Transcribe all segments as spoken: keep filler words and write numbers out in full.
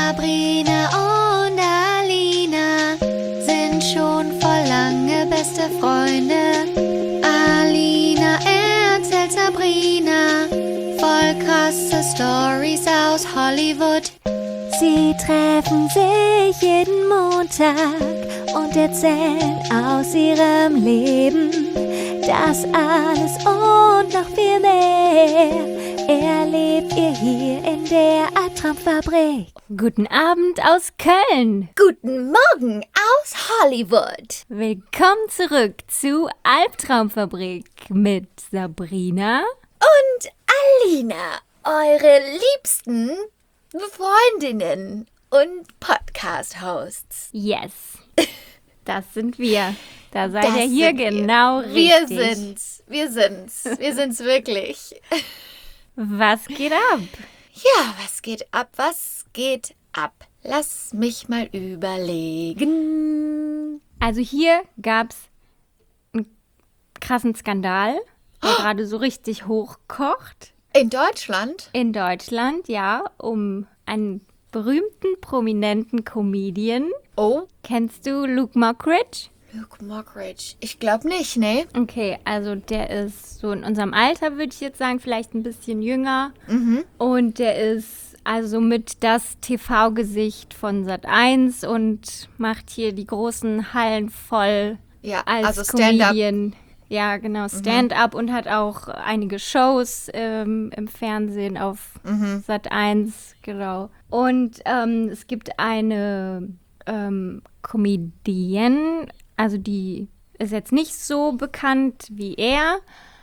Sabrina und Alina sind schon voll lange beste Freunde. Alina erzählt Sabrina voll krasse Stories aus Hollywood. Sie treffen sich jeden Montag und erzählen aus ihrem Leben. Das alles und noch viel mehr erlebt ihr hier in der Albtraumfabrik. Guten Abend aus Köln. Guten Morgen aus Hollywood. Willkommen zurück zu Albtraumfabrik mit Sabrina und Alina, eure liebsten Freundinnen und Podcast-Hosts. Yes, das sind wir. Da seid Das ihr hier genau wir. Wir richtig. sind's, wir sind's, wir sind's wirklich. Was geht ab? Ja, was geht ab, was geht ab? Lass mich mal überlegen. Also hier gab's einen krassen Skandal, der oh. gerade so richtig hochkocht. In Deutschland? In Deutschland, ja, um einen berühmten, prominenten Comedian. Oh. Kennst du Luke Mockridge? Luke Mockridge. Ich glaube nicht, ne? Okay, also der ist so in unserem Alter, würde ich jetzt sagen, vielleicht ein bisschen jünger. Mhm. Und der ist also mit das T V-Gesicht von Sat eins und macht hier die großen Hallen voll ja, als also Stand-up. Comedian. Ja, genau, Stand-up mhm. und hat auch einige Shows ähm, im Fernsehen auf mhm. Sat eins, genau. Und ähm, es gibt eine ähm, Comedienne, also die ist jetzt nicht so bekannt wie er.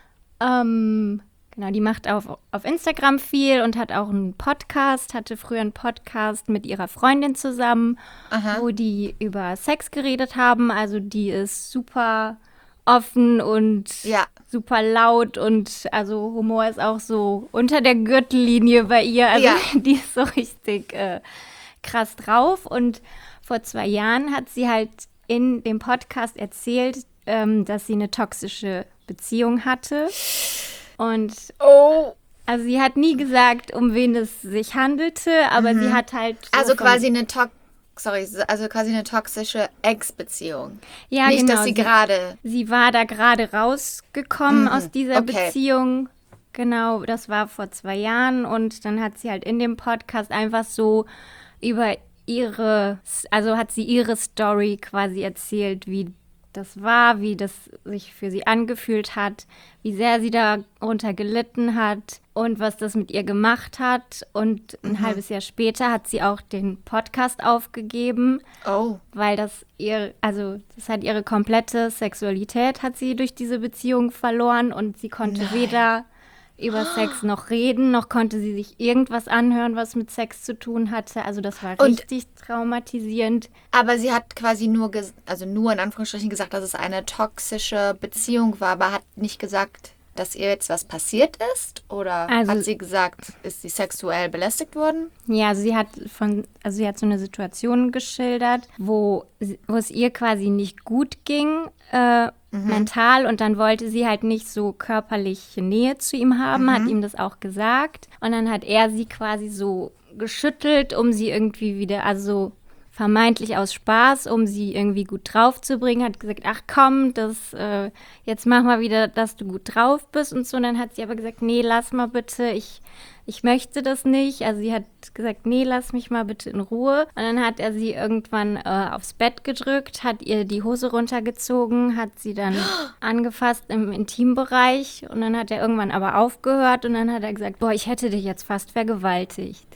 Ähm, genau, die macht auf, auf Instagram viel und hat auch einen Podcast, hatte früher einen Podcast mit ihrer Freundin zusammen, Aha. wo die über Sex geredet haben. Also die ist super offen und ja. super laut und also Humor ist auch so unter der Gürtellinie bei ihr. Also ja. die ist so richtig äh, krass drauf. Und vor zwei Jahren hat sie halt in dem Podcast erzählt, ähm, dass sie eine toxische Beziehung hatte. Und oh. also sie hat nie gesagt, um wen es sich handelte, aber mhm. sie hat halt so also von, quasi eine to- sorry, also quasi eine toxische Ex-Beziehung. Ja, nicht, genau. dass sie, sie gerade sie war da gerade rausgekommen mhm. aus dieser okay. Beziehung. Genau, das war vor zwei Jahren und dann hat sie halt in dem Podcast einfach so über ihre, also hat sie ihre Story quasi erzählt, wie das war, wie das sich für sie angefühlt hat, wie sehr sie darunter gelitten hat und was das mit ihr gemacht hat. Und ein mhm. halbes Jahr später hat sie auch den Podcast aufgegeben, oh. weil das ihr, also das hat ihre komplette Sexualität hat sie durch diese Beziehung verloren und sie konnte Nein. weder über Sex noch reden, noch konnte sie sich irgendwas anhören, was mit Sex zu tun hatte. Also das war und, richtig traumatisierend. Aber sie hat quasi nur, ges- also nur in Anführungsstrichen gesagt, dass es eine toxische Beziehung war, aber hat nicht gesagt, dass ihr jetzt was passiert ist? Oder also, hat sie gesagt, ist sie sexuell belästigt worden? Ja, also sie hat von, also sie hat so eine Situation geschildert, wo, wo es ihr quasi nicht gut ging, äh, Mhm. mental, und dann wollte sie halt nicht so körperliche Nähe zu ihm haben, mhm. hat ihm das auch gesagt. Und dann hat er sie quasi so geschüttelt, um sie irgendwie wieder, also vermeintlich aus Spaß, um sie irgendwie gut drauf zu bringen, hat gesagt, ach komm, das, äh, jetzt mach mal wieder, dass du gut drauf bist und so. Und dann hat sie aber gesagt, nee, lass mal bitte, ich Ich möchte das nicht. Also sie hat gesagt, nee, lass mich mal bitte in Ruhe. Und dann hat er sie irgendwann äh, aufs Bett gedrückt, hat ihr die Hose runtergezogen, hat sie dann angefasst im Intimbereich. Und dann hat er irgendwann aber aufgehört und dann hat er gesagt, boah, ich hätte dich jetzt fast vergewaltigt.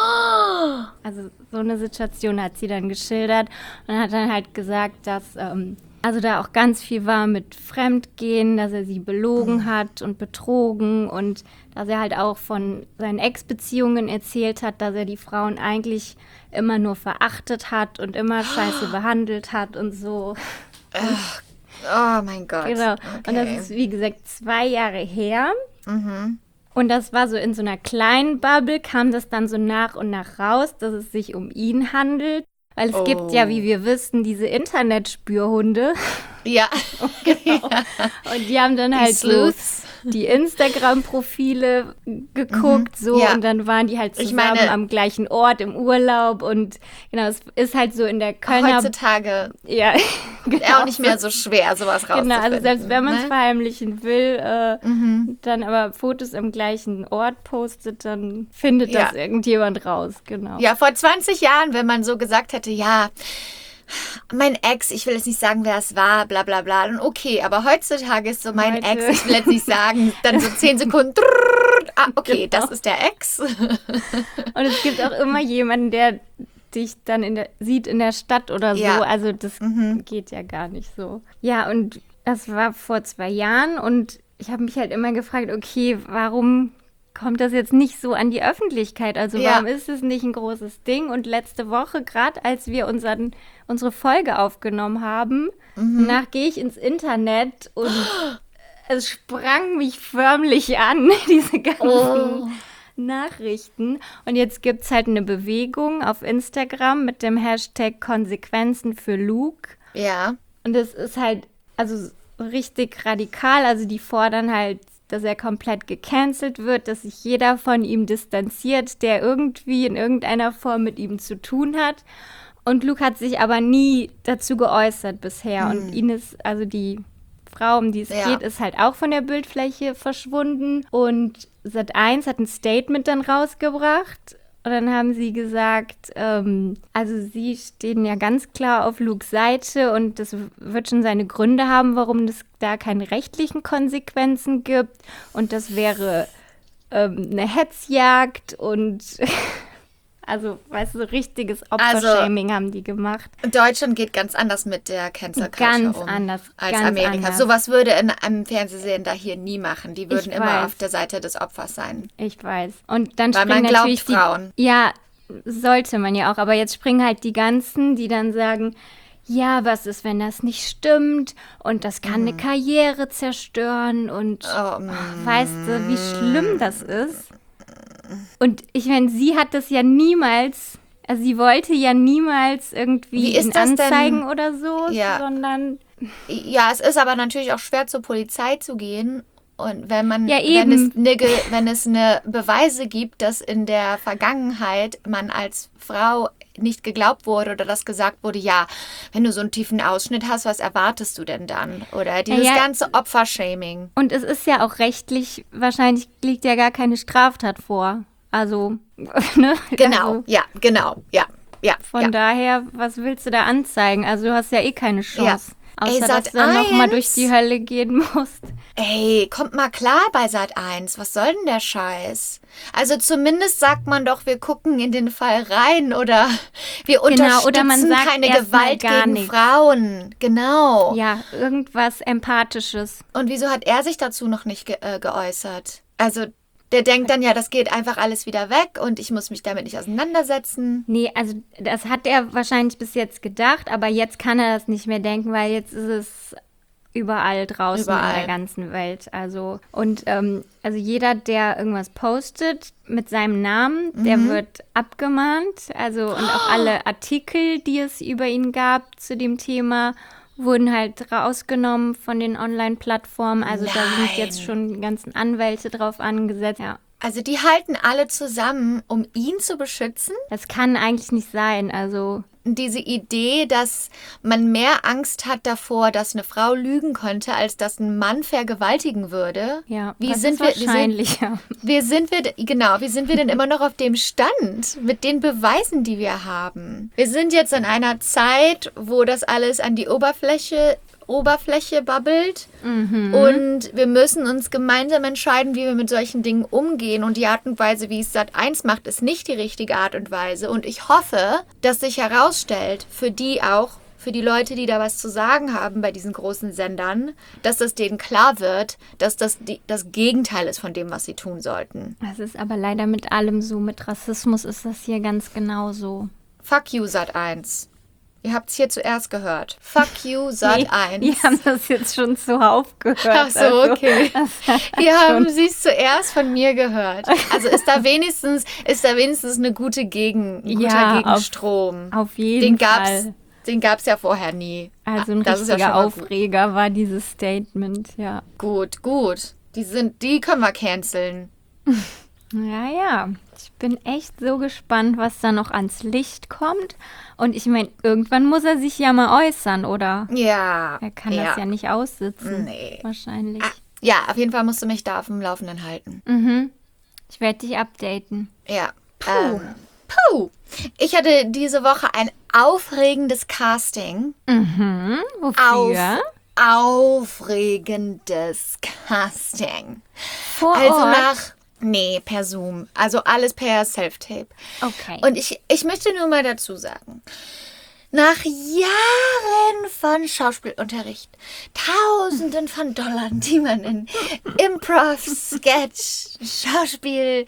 Also so eine Situation hat sie dann geschildert und hat dann halt gesagt, dass ähm, also da auch ganz viel war mit Fremdgehen, dass er sie belogen hat und betrogen und dass er halt auch von seinen Ex-Beziehungen erzählt hat, dass er die Frauen eigentlich immer nur verachtet hat und immer scheiße behandelt hat und so. Ach, oh mein Gott. Genau. Okay. Und das ist, wie gesagt, zwei Jahre her. Mhm. Und das war so in so einer kleinen Bubble, kam das dann so nach und nach raus, dass es sich um ihn handelt. Weil es oh. gibt ja, wie wir wissen, diese Internetspürhunde. Ja. Genau. Und die haben dann die halt Sleuths. so, die Instagram-Profile geguckt, so, Ja. und dann waren die halt Ich zusammen meine- am gleichen Ort im Urlaub und genau, es ist halt so in der Kölner... Heutzutage ja, auch nicht mehr so schwer, sowas rauszufinden. Genau, also selbst wenn man es ne? verheimlichen will, äh, dann aber Fotos am gleichen Ort postet, dann findet Ja. das irgendjemand raus, genau. Ja, vor zwanzig Jahren, wenn man so gesagt hätte, ja, mein Ex, ich will jetzt nicht sagen, wer es war, bla bla bla, dann okay, aber heutzutage ist so mein Heute. Ex, ich will jetzt nicht sagen, dann so zehn Sekunden, drrrr, ah, okay, Genau. das ist der Ex. Und es gibt auch immer jemanden, der dich dann in der, sieht in der Stadt oder so. Ja. Also das geht ja gar nicht so. Ja, und das war vor zwei Jahren und ich habe mich halt immer gefragt, okay, warum kommt das jetzt nicht so an die Öffentlichkeit? Also Ja. warum ist es nicht ein großes Ding? Und letzte Woche, gerade als wir unseren, unsere Folge aufgenommen haben, danach gehe ich ins Internet und es sprang mich förmlich an, diese ganzen Oh. Nachrichten. Und jetzt gibt es halt eine Bewegung auf Instagram mit dem Hashtag Konsequenzen für Luke. Ja, Und das ist halt, also richtig radikal. Also die fordern halt, dass er komplett gecancelt wird, dass sich jeder von ihm distanziert, der irgendwie in irgendeiner Form mit ihm zu tun hat. Und Luke hat sich aber nie dazu geäußert bisher. Und Ines, also die Frau, um die es Ja. geht, ist halt auch von der Bildfläche verschwunden. Und Sat eins hat ein Statement dann rausgebracht. Und dann haben sie gesagt, ähm, also sie stehen ja ganz klar auf Lukes Seite und das wird schon seine Gründe haben, warum es da keine rechtlichen Konsequenzen gibt. Und das wäre ähm, eine Hetzjagd und also, weißt du, so richtiges Opfershaming haben die gemacht. Deutschland geht ganz anders mit der Cancel Culture Ganz um anders, als ganz Amerika. anders. Sowas würde in einem Fernsehsender hier nie machen. Die würden Ich immer weiß. auf der Seite des Opfers sein. Ich weiß. Und dann Weil springen man glaubt natürlich die, Frauen. Ja, sollte man ja auch. Aber jetzt springen halt die ganzen, die dann sagen, ja, was ist, wenn das nicht stimmt? Und das kann eine Karriere zerstören. Und Oh, mm. weißt du, wie schlimm das ist? Und ich meine, sie hat das ja niemals, also sie wollte ja niemals irgendwie Wie ist ihn das denn? anzeigen oder so, Ja. sondern Ja, es ist aber natürlich auch schwer zur Polizei zu gehen. Und wenn man, Ja, wenn eben. es, eine, Ge- wenn es eine Beweise gibt, dass in der Vergangenheit man als Frau nicht geglaubt wurde oder dass gesagt wurde, ja, wenn du so einen tiefen Ausschnitt hast, was erwartest du denn dann? Oder dieses Ja, ja. ganze Opfershaming. und es ist ja auch rechtlich, wahrscheinlich liegt ja gar keine Straftat vor. Also, ne? Genau, Also, ja, genau, ja, ja. von ja. daher, was willst du da anzeigen? Also du hast ja eh keine Chance. Außer, Ey, dass du dann Sat nochmal eins. durch die Hölle gehen musst. Ey, kommt mal klar bei Sat eins. Was soll denn der Scheiß? Also zumindest sagt man doch, wir gucken in den Fall rein oder wir Genau, unterstützen oder man sagt keine erst mal Gewalt gar gegen nichts. Frauen. Genau. Ja, irgendwas Empathisches. Und wieso hat er sich dazu noch nicht ge äh, geäußert? Also der denkt dann ja, das geht einfach alles wieder weg und ich muss mich damit nicht auseinandersetzen. Nee, also das hat er wahrscheinlich bis jetzt gedacht, aber jetzt kann er das nicht mehr denken, weil jetzt ist es überall draußen Überall. in der ganzen Welt. Also und ähm, also jeder, der irgendwas postet mit seinem Namen, der Mhm. wird abgemahnt. Also und auch alle Artikel, die es über ihn gab zu dem Thema, wurden halt rausgenommen von den Online-Plattformen. Also da sind Nein. jetzt schon die ganzen Anwälte drauf angesetzt. Ja, Also die halten alle zusammen, um ihn zu beschützen. das kann eigentlich nicht sein. Also Diese Idee, dass man mehr Angst hat davor, dass eine Frau lügen könnte, als dass ein Mann vergewaltigen würde. ja, Wie das sind ist wir, wie sind, wahrscheinlich, ja. wie sind wir, genau, wie sind wir denn immer noch auf dem Stand mit den Beweisen, die wir haben? Wir sind jetzt in einer Zeit, wo das alles an die Oberfläche Oberfläche babbelt und wir müssen uns gemeinsam entscheiden, wie wir mit solchen Dingen umgehen und die Art und Weise, wie es Sat eins macht, ist nicht die richtige Art und Weise und ich hoffe, dass sich herausstellt, für die auch, für die Leute, die da was zu sagen haben bei diesen großen Sendern, dass es denen klar wird, dass das die, das Gegenteil ist von dem, was sie tun sollten. Das ist aber leider mit allem so. Mit Rassismus ist das hier ganz genauso. Fuck you, Sat eins. Ihr habt es hier zuerst gehört. Fuck you, Sat eins. Die haben das jetzt schon zuhauf gehört. Ach so, also, okay. das hat Hier haben schon- Sie es zuerst von mir gehört. Also ist da wenigstens, ist da wenigstens eine gute Gegen, ein guter Ja, auf- Gegenstrom. Auf jeden Den gab's, Fall. den gab's ja vorher nie. Also ein Das ist ja richtiger schon mal gut. Aufreger war dieses Statement, ja. Gut, gut. Die sind, die können wir canceln. Ja, ja. Ich bin echt so gespannt, was da noch ans Licht kommt. Und ich meine, irgendwann muss er sich ja mal äußern, oder? Ja. Er kann ja. das ja nicht aussitzen. Nee. Wahrscheinlich. Ah, ja, auf jeden Fall musst du mich da auf dem Laufenden halten. Mhm. Ich werde dich updaten. Ja. Puh. Ähm, puh. Ich hatte diese Woche ein aufregendes Casting. Mhm. Wofür? Auf, aufregendes Casting. Vor Also Ort? nach... Nee, per Zoom. Also alles per Self-Tape. Okay. Und ich, ich möchte nur mal dazu sagen, nach Jahren von Schauspielunterricht, Tausenden von Dollar, die man in Improv, Sketch, Schauspiel,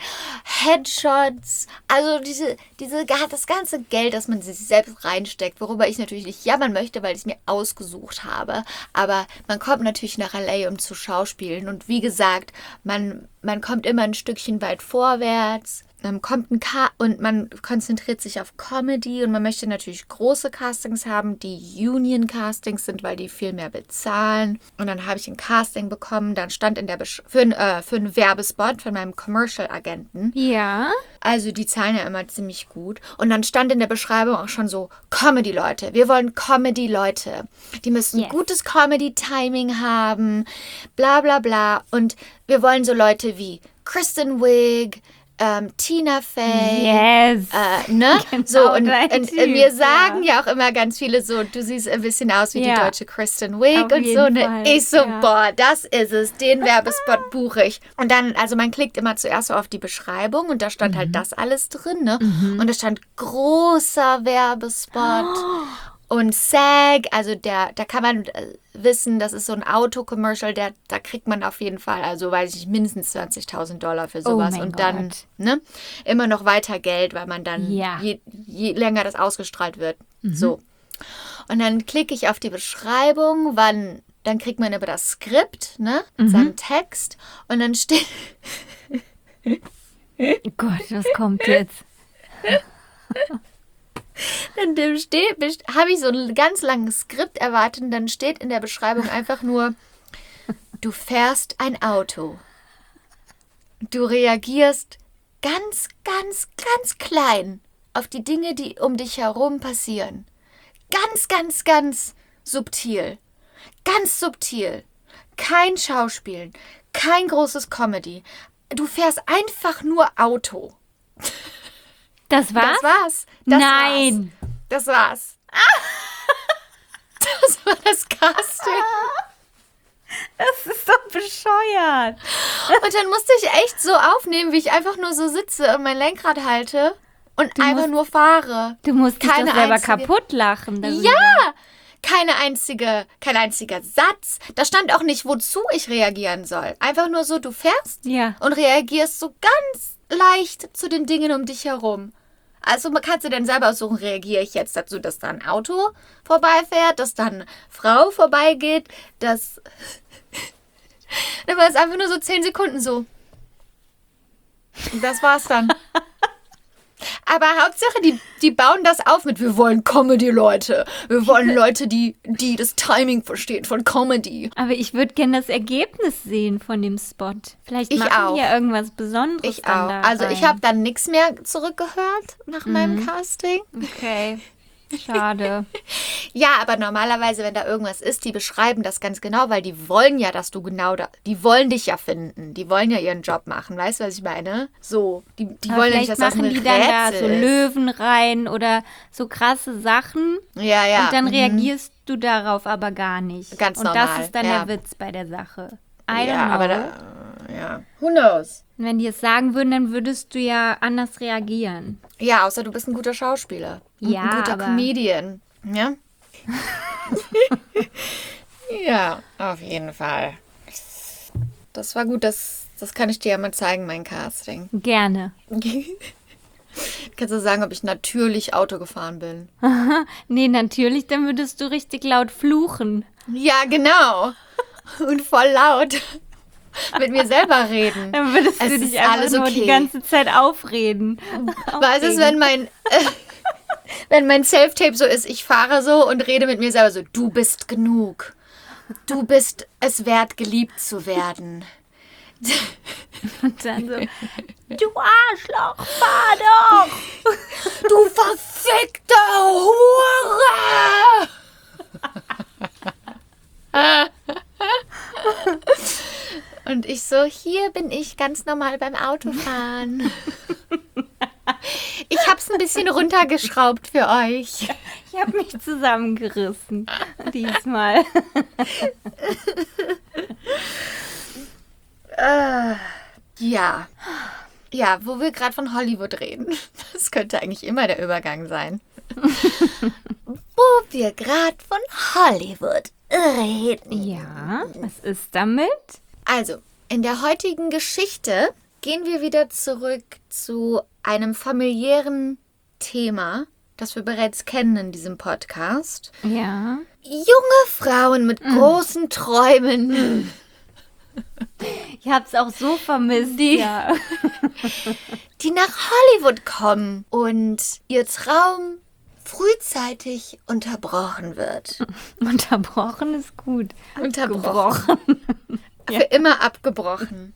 Headshots, also diese, diese, das ganze Geld, das man sich selbst reinsteckt, worüber ich natürlich nicht jammern möchte, weil ich es mir ausgesucht habe. Aber man kommt natürlich nach L A, um zu schauspielen. Und wie gesagt, man, man kommt immer ein Stückchen weit vorwärts. Dann kommt ein Ka- und man konzentriert sich auf Comedy und man möchte natürlich große Castings haben, die Union-Castings sind, weil die viel mehr bezahlen. Und dann habe ich ein Casting bekommen, dann stand in der Besch- für, ein, äh, für einen Werbespot von meinem Commercial-Agenten. Ja. Also die zahlen ja immer ziemlich gut. Und dann stand in der Beschreibung auch schon so, Comedy-Leute. Wir wollen Comedy-Leute. Die müssen Yes. gutes Comedy-Timing haben, bla bla bla. Und wir wollen so Leute wie Kristen Wiig, ähm, Tina Fey. Yes. Äh, ne? Genau so, und, dein und Typ, mir sagen ja. ja. auch immer ganz viele so, du siehst ein bisschen aus wie Ja. die deutsche Kristen Wiig Auf und so. jeden Ne? Fall, Ich so, ja. boah, das ist es, den Werbespot buche ich. Und dann, also man klickt immer zuerst so auf die Beschreibung und da stand Mhm. halt das alles drin, ne? Und da stand großer Werbespot. Und SAG, also der, da kann man äh, wissen, das ist so ein Auto-Commercial, der, da kriegt man auf jeden Fall, also weiß ich nicht, mindestens zwanzigtausend Dollar für sowas. mein und dann Gott. ne, immer noch weiter Geld, weil man dann, Ja. je, je länger das ausgestrahlt wird. So. Und dann klicke ich auf die Beschreibung, wann, dann kriegt man über das Skript, ne, seinen Text und dann steht... Gott, was kommt jetzt? In dem steht, habe ich so ein ganz langes Skript erwartet und dann steht in der Beschreibung einfach nur, du fährst ein Auto. Du reagierst ganz, ganz, ganz klein auf die Dinge, die um dich herum passieren. Ganz, ganz, ganz subtil. Ganz subtil. Kein Schauspielen, kein großes Comedy. Du fährst einfach nur Auto. Das war's? Das war's. Das Nein. War's. Das war's. Das war das Casting. Das ist doch bescheuert. Und dann musste ich echt so aufnehmen, wie ich einfach nur so sitze und mein Lenkrad halte und Du einfach musst- nur fahre. Du musst dich Keine doch selber einzige- kaputt lachen. darüber. Ja! Keine einzige, kein einziger Satz. Da stand auch nicht, wozu ich reagieren soll. Einfach nur so, du fährst Ja. und reagierst so ganz leicht zu den Dingen um dich herum. Also man kann dir dann selber aussuchen, reagiere ich jetzt dazu, dass da ein Auto vorbeifährt, dass da eine Frau vorbeigeht, dass... Dann war es einfach nur so zehn Sekunden so. Und das war's dann. Aber Hauptsache, die, die bauen das auf mit, wir wollen Comedy-Leute. Wir wollen Leute, die, die das Timing verstehen von Comedy. Aber ich würde gerne das Ergebnis sehen von dem Spot. Vielleicht Ich machen auch. die ja irgendwas Besonderes Ich dann auch. da Also rein. ich habe dann nichts mehr zurückgehört nach meinem Casting. Okay, schade. Ja, aber normalerweise, wenn da irgendwas ist, die beschreiben das ganz genau, weil die wollen ja, dass du genau da, die wollen dich ja finden. Die wollen ja ihren Job machen. Weißt du, was ich meine? So, die, die Aber wollen ja nicht, vielleicht dass das machen ein die dann da Rätsel so ist. Löwen rein oder so krasse Sachen. Ja, ja. Und dann mhm. reagierst du darauf aber gar nicht. Ganz und normal, das ist dann ja. der Witz bei der Sache. I don't Ja, know. aber da, ja. Who knows? Und wenn die es sagen würden, dann würdest du ja anders reagieren. Ja, außer du bist ein guter Schauspieler. Und Ja, ein guter aber- Comedian. Ja? Ja, auf jeden Fall. Das war gut, das, das kann ich dir ja mal zeigen, mein Casting. Gerne. Kannst du sagen, ob ich natürlich Auto gefahren bin? Nee, natürlich, dann würdest du richtig laut fluchen. Ja, genau. Und voll laut mit mir selber reden. Dann würdest Es du ist dich einfach alles nur okay. die ganze Zeit aufreden. Was ist, wenn mein, äh, wenn mein Self-Tape so ist, ich fahre so und rede mit mir selber so, du bist genug. Du bist es wert, geliebt zu werden. Und dann so, du Arschloch, fahr doch! Du verfickte Hure! Und ich so, hier bin ich ganz normal beim Autofahren. Ich hab's ein bisschen runtergeschraubt für euch. Ich habe mich zusammengerissen diesmal. äh, ja. Ja, wo wir gerade von Hollywood reden. Das könnte eigentlich immer der Übergang sein. Wo wir gerade von Hollywood reden. Ja, was ist damit? Also, in der heutigen Geschichte gehen wir wieder zurück zu einem familiären Thema, das wir bereits kennen in diesem Podcast. Ja. Junge Frauen mit mm. großen Träumen. Ich hab's auch so vermisst. Die, ja. die nach Hollywood kommen und ihr Traum frühzeitig unterbrochen wird. Unterbrochen ist gut. Unterbrochen. Für immer abgebrochen.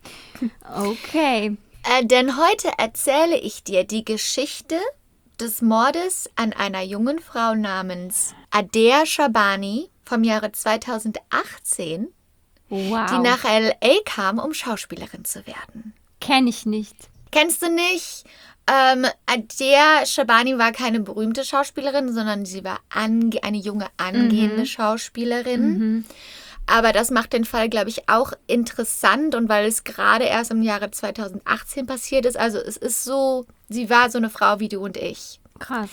Okay. Äh, denn heute erzähle ich dir die Geschichte des Mordes an einer jungen Frau namens Adair Shabani vom Jahre zweitausendachtzehn, wow. die nach L A kam, um Schauspielerin zu werden. Kenn ich nicht. Kennst du nicht? Ähm, Adair Shabani war keine berühmte Schauspielerin, sondern sie war ange- eine junge, angehende mhm. Schauspielerin. Mhm. Aber das macht den Fall, glaube ich, auch interessant und weil es gerade erst im Jahre zweitausendachtzehn passiert ist. Also es ist so, sie war so eine Frau wie du und ich. Krass.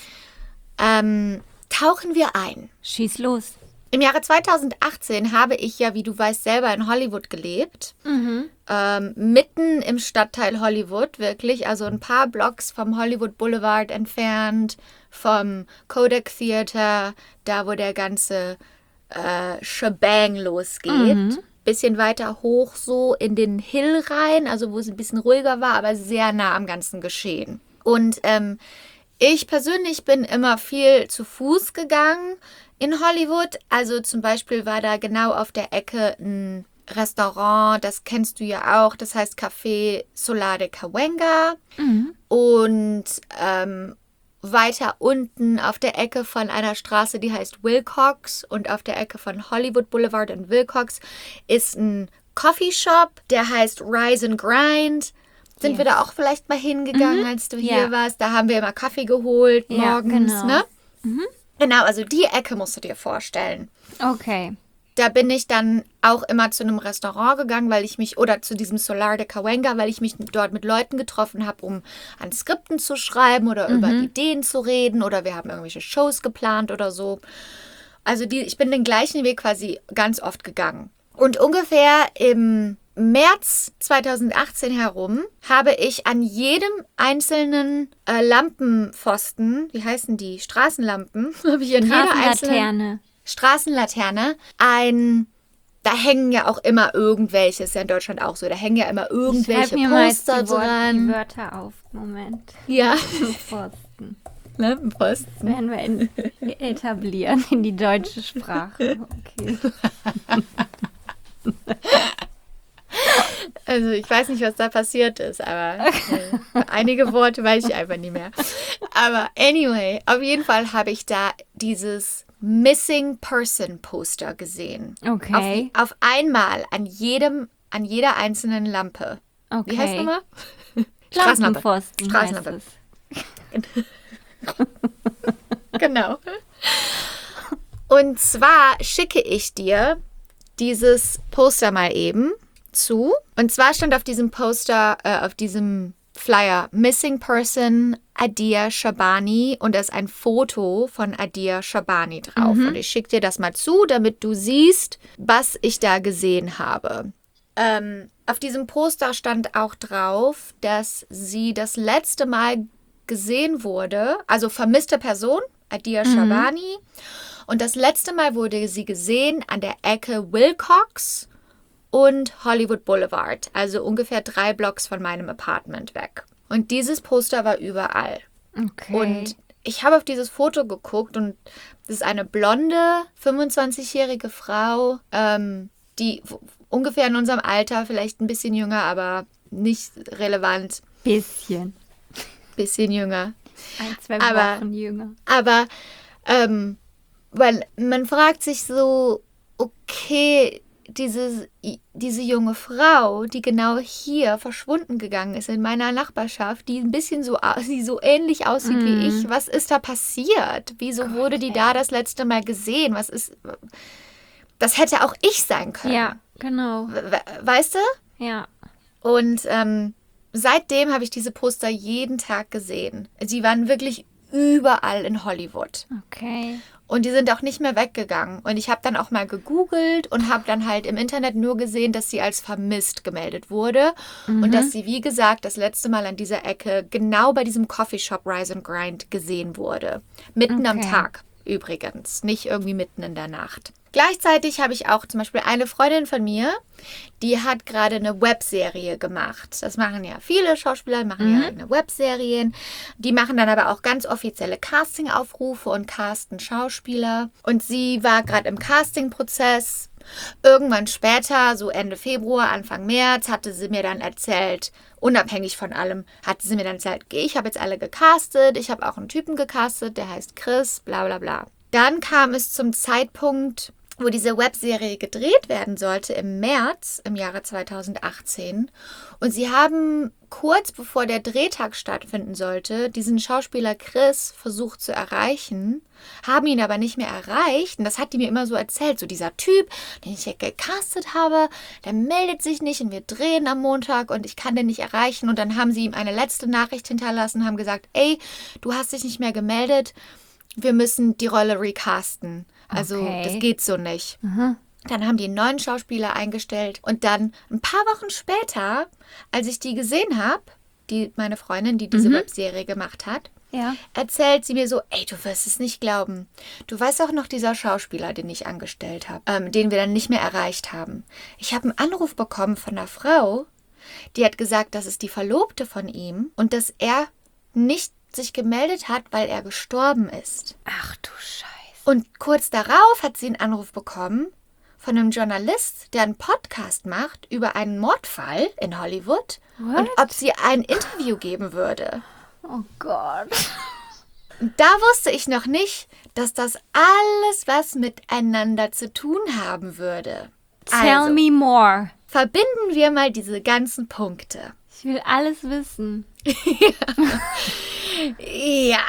Ähm, tauchen wir ein. Schieß los. Im Jahre zweitausendachtzehn habe ich ja, wie du weißt, selber in Hollywood gelebt. Mhm. Ähm, mitten im Stadtteil Hollywood, wirklich. Also ein paar Blocks vom Hollywood Boulevard entfernt, vom Kodak Theater, da wo der ganze Äh, Shebang losgeht. Mhm. Bisschen weiter hoch so in den Hill rein, also wo es ein bisschen ruhiger war, aber sehr nah am ganzen Geschehen. Und ähm, ich persönlich bin immer viel zu Fuß gegangen in Hollywood. Also zum Beispiel war da genau auf der Ecke ein Restaurant, das kennst du ja auch, das heißt Café Solar de Cahuenga. Mhm. Und ähm, weiter unten auf der Ecke von einer Straße, die heißt Wilcox und auf der Ecke von Hollywood Boulevard und Wilcox ist ein Coffeeshop, der heißt Rise and Grind. Sind yes. wir da auch vielleicht mal hingegangen, mhm. als du hier ja. warst? Da haben wir immer Kaffee geholt ja, morgens, genau. ne? Mhm. Genau, also die Ecke musst du dir vorstellen. Okay. Da bin ich dann auch immer zu einem Restaurant gegangen, weil ich mich, oder zu diesem Solar de Cahuenga, weil ich mich dort mit Leuten getroffen habe, um an Skripten zu schreiben oder mhm. über Ideen zu reden oder wir haben irgendwelche Shows geplant oder so. Also die, ich bin den gleichen Weg quasi ganz oft gegangen. Und ungefähr im März zweitausendachtzehn herum habe ich an jedem einzelnen äh, Lampenpfosten, wie heißen die, Straßenlampen, habe ich an jeder einzelnen Straßenlaterne ein, da hängen ja auch immer irgendwelche, ist ja in Deutschland auch so, da hängen ja immer irgendwelche mir Poster die Wort, dran. Die Wörter auf, Moment. Ja. Lampenpfosten. Lampenpfosten. Das werden wir in, etablieren in die deutsche Sprache. Okay. Also ich weiß nicht, was da passiert ist, aber äh, einige Worte weiß ich einfach nicht mehr. Aber anyway, auf jeden Fall habe ich da dieses Missing Person Poster gesehen. Okay. Auf, auf einmal an jedem, an jeder einzelnen Lampe. Okay. Wie heißt es nochmal? Lampenpfosten. Straßenlampe. Genau. Und zwar schicke ich dir dieses Poster mal eben zu. Und zwar stand auf diesem Poster, äh, auf diesem Flyer Missing Person Adair Shabani und da ist ein Foto von Adair Shabani drauf. Mhm. Und ich schicke dir das mal zu, damit du siehst, was ich da gesehen habe. Ähm, auf diesem Poster stand auch drauf, dass sie das letzte Mal gesehen wurde, also vermisste Person, Adair mhm. Shabani. Und das letzte Mal wurde sie gesehen an der Ecke Wilcox und Hollywood Boulevard, also ungefähr drei Blocks von meinem Apartment weg. Und dieses Poster war überall. Okay. Und ich habe auf dieses Foto geguckt und das ist eine blonde, fünfundzwanzigjährige Frau, ähm, die ungefähr in unserem Alter, vielleicht ein bisschen jünger, aber nicht relevant. Bisschen. Bisschen jünger. Ein, zwei Aber- Wochen jünger. Aber, ähm, weil man fragt sich so, okay, diese, diese junge Frau, die genau hier verschwunden gegangen ist in meiner Nachbarschaft, die ein bisschen so, au- die so ähnlich aussieht Mhm. wie ich, was ist da passiert? Wieso wurde die ey. da das letzte Mal gesehen? Was ist, das hätte auch ich sein können. Ja, genau. We- we- Weißt du? Ja. Und ähm, seitdem habe ich diese Poster jeden Tag gesehen. Sie waren wirklich überall in Hollywood. Okay. Und die sind auch nicht mehr weggegangen. Und ich habe dann auch mal gegoogelt und habe dann halt im Internet nur gesehen, dass sie als vermisst gemeldet wurde. Und dass sie, wie gesagt, das letzte Mal an dieser Ecke genau bei diesem Coffeeshop Rise and Grind gesehen wurde. Mitten am Okay. Tag übrigens, nicht irgendwie mitten in der Nacht. Gleichzeitig habe ich auch zum Beispiel eine Freundin von mir, die hat gerade eine Webserie gemacht. Das machen ja viele Schauspieler, machen ja eigene Webserien. Die machen dann aber auch ganz offizielle Castingaufrufe und casten Schauspieler. Und sie war gerade im Castingprozess. Irgendwann später, so Ende Februar, Anfang März, hatte sie mir dann erzählt, unabhängig von allem, hatte sie mir dann erzählt, ich habe jetzt alle gecastet, ich habe auch einen Typen gecastet, der heißt Chris, bla bla bla. Dann kam es zum Zeitpunkt, wo diese Webserie gedreht werden sollte, im März im Jahre zweitausendachtzehn. Und sie haben kurz bevor der Drehtag stattfinden sollte, diesen Schauspieler Chris versucht zu erreichen, haben ihn aber nicht mehr erreicht. Und das hat die mir immer so erzählt. So dieser Typ, den ich ja gecastet habe, der meldet sich nicht und wir drehen am Montag und ich kann den nicht erreichen. Und dann haben sie ihm eine letzte Nachricht hinterlassen, haben gesagt, ey, du hast dich nicht mehr gemeldet, wir müssen die Rolle recasten. Also Okay. das geht so nicht. Dann haben die einen neuen Schauspieler eingestellt und dann ein paar Wochen später, als ich die gesehen habe, die, meine Freundin, die diese Webserie gemacht hat, Ja. erzählt sie mir so, ey, du wirst es nicht glauben. Du weißt auch noch dieser Schauspieler, den ich angestellt habe, ähm, den wir dann nicht mehr erreicht haben. Ich habe einen Anruf bekommen von einer Frau, die hat gesagt, das ist die Verlobte von ihm und dass er nicht sich gemeldet hat, weil er gestorben ist. Ach du Scheiße. Und kurz darauf hat sie einen Anruf bekommen von einem Journalist, der einen Podcast macht über einen Mordfall in Hollywood What? und ob sie ein Interview geben würde. Oh Gott. Und da wusste ich noch nicht, dass das alles was miteinander zu tun haben würde. Tell Also, me more. verbinden wir mal diese ganzen Punkte. Ich will alles wissen. Ja,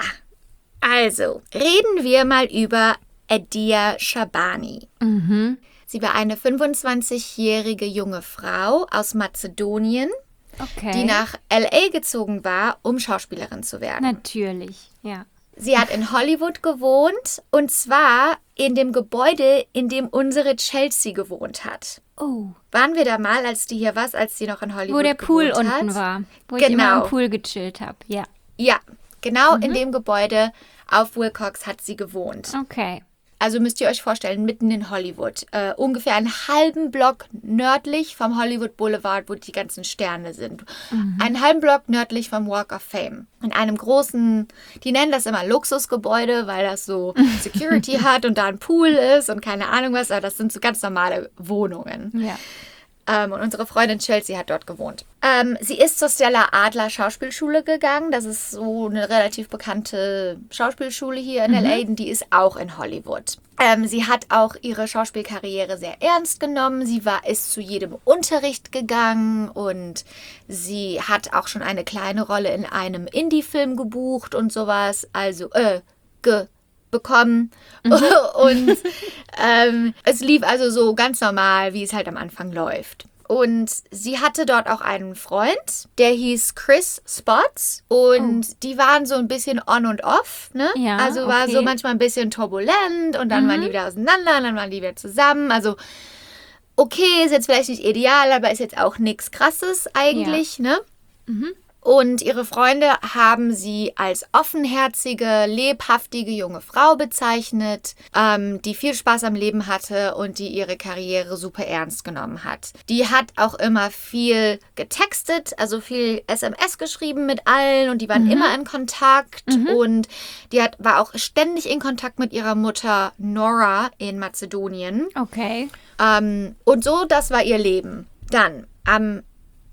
also reden wir mal über Adia Shabani. Mhm. Sie war eine fünfundzwanzigjährige junge Frau aus Mazedonien, Okay. die nach L A gezogen war, um Schauspielerin zu werden. Natürlich, ja. Sie hat in Hollywood gewohnt und zwar in dem Gebäude, in dem unsere Chelsea gewohnt hat. Oh. Waren wir da mal, als die hier war, als die noch in Hollywood Wo der Pool gewohnt hat? unten war. Wo ich immer Genau. am Pool gechillt habe. Ja. Ja, genau in dem Gebäude auf Wilcox hat sie gewohnt. Okay. Also müsst ihr euch vorstellen, mitten in Hollywood. Äh, ungefähr einen halben Block nördlich vom Hollywood Boulevard, wo die ganzen Sterne sind. Einen halben Block nördlich vom Walk of Fame. In einem großen, die nennen das immer Luxusgebäude, weil das so Security hat und da ein Pool ist und keine Ahnung was. Aber das sind so ganz normale Wohnungen. Ja. Ähm, und unsere Freundin Chelsea hat dort gewohnt. Ähm, sie ist zur Stella Adler Schauspielschule gegangen. Das ist so eine relativ bekannte Schauspielschule hier in L A. Und die ist auch in Hollywood. Ähm, sie hat auch ihre Schauspielkarriere sehr ernst genommen. Sie war, ist zu jedem Unterricht gegangen und sie hat auch schon eine kleine Rolle in einem Indie-Film gebucht und sowas. Also, äh, ge bekommen und ähm, es lief also so ganz normal, wie es halt am Anfang läuft. Und sie hatte dort auch einen Freund, der hieß Chris Spots und die waren so ein bisschen on und off, ne? Ja, also war okay. so manchmal ein bisschen turbulent und dann waren die wieder auseinander und dann waren die wieder zusammen. Also okay, ist jetzt vielleicht nicht ideal, aber ist jetzt auch nichts Krasses eigentlich, ne? Und ihre Freunde haben sie als offenherzige, lebhaftige junge Frau bezeichnet, ähm, die viel Spaß am Leben hatte und die ihre Karriere super ernst genommen hat. Die hat auch immer viel getextet, also viel S M S geschrieben mit allen und die waren immer in Kontakt und die hat, war auch ständig in Kontakt mit ihrer Mutter Nora in Mazedonien. Okay. Ähm, und so, das war ihr Leben. Dann, am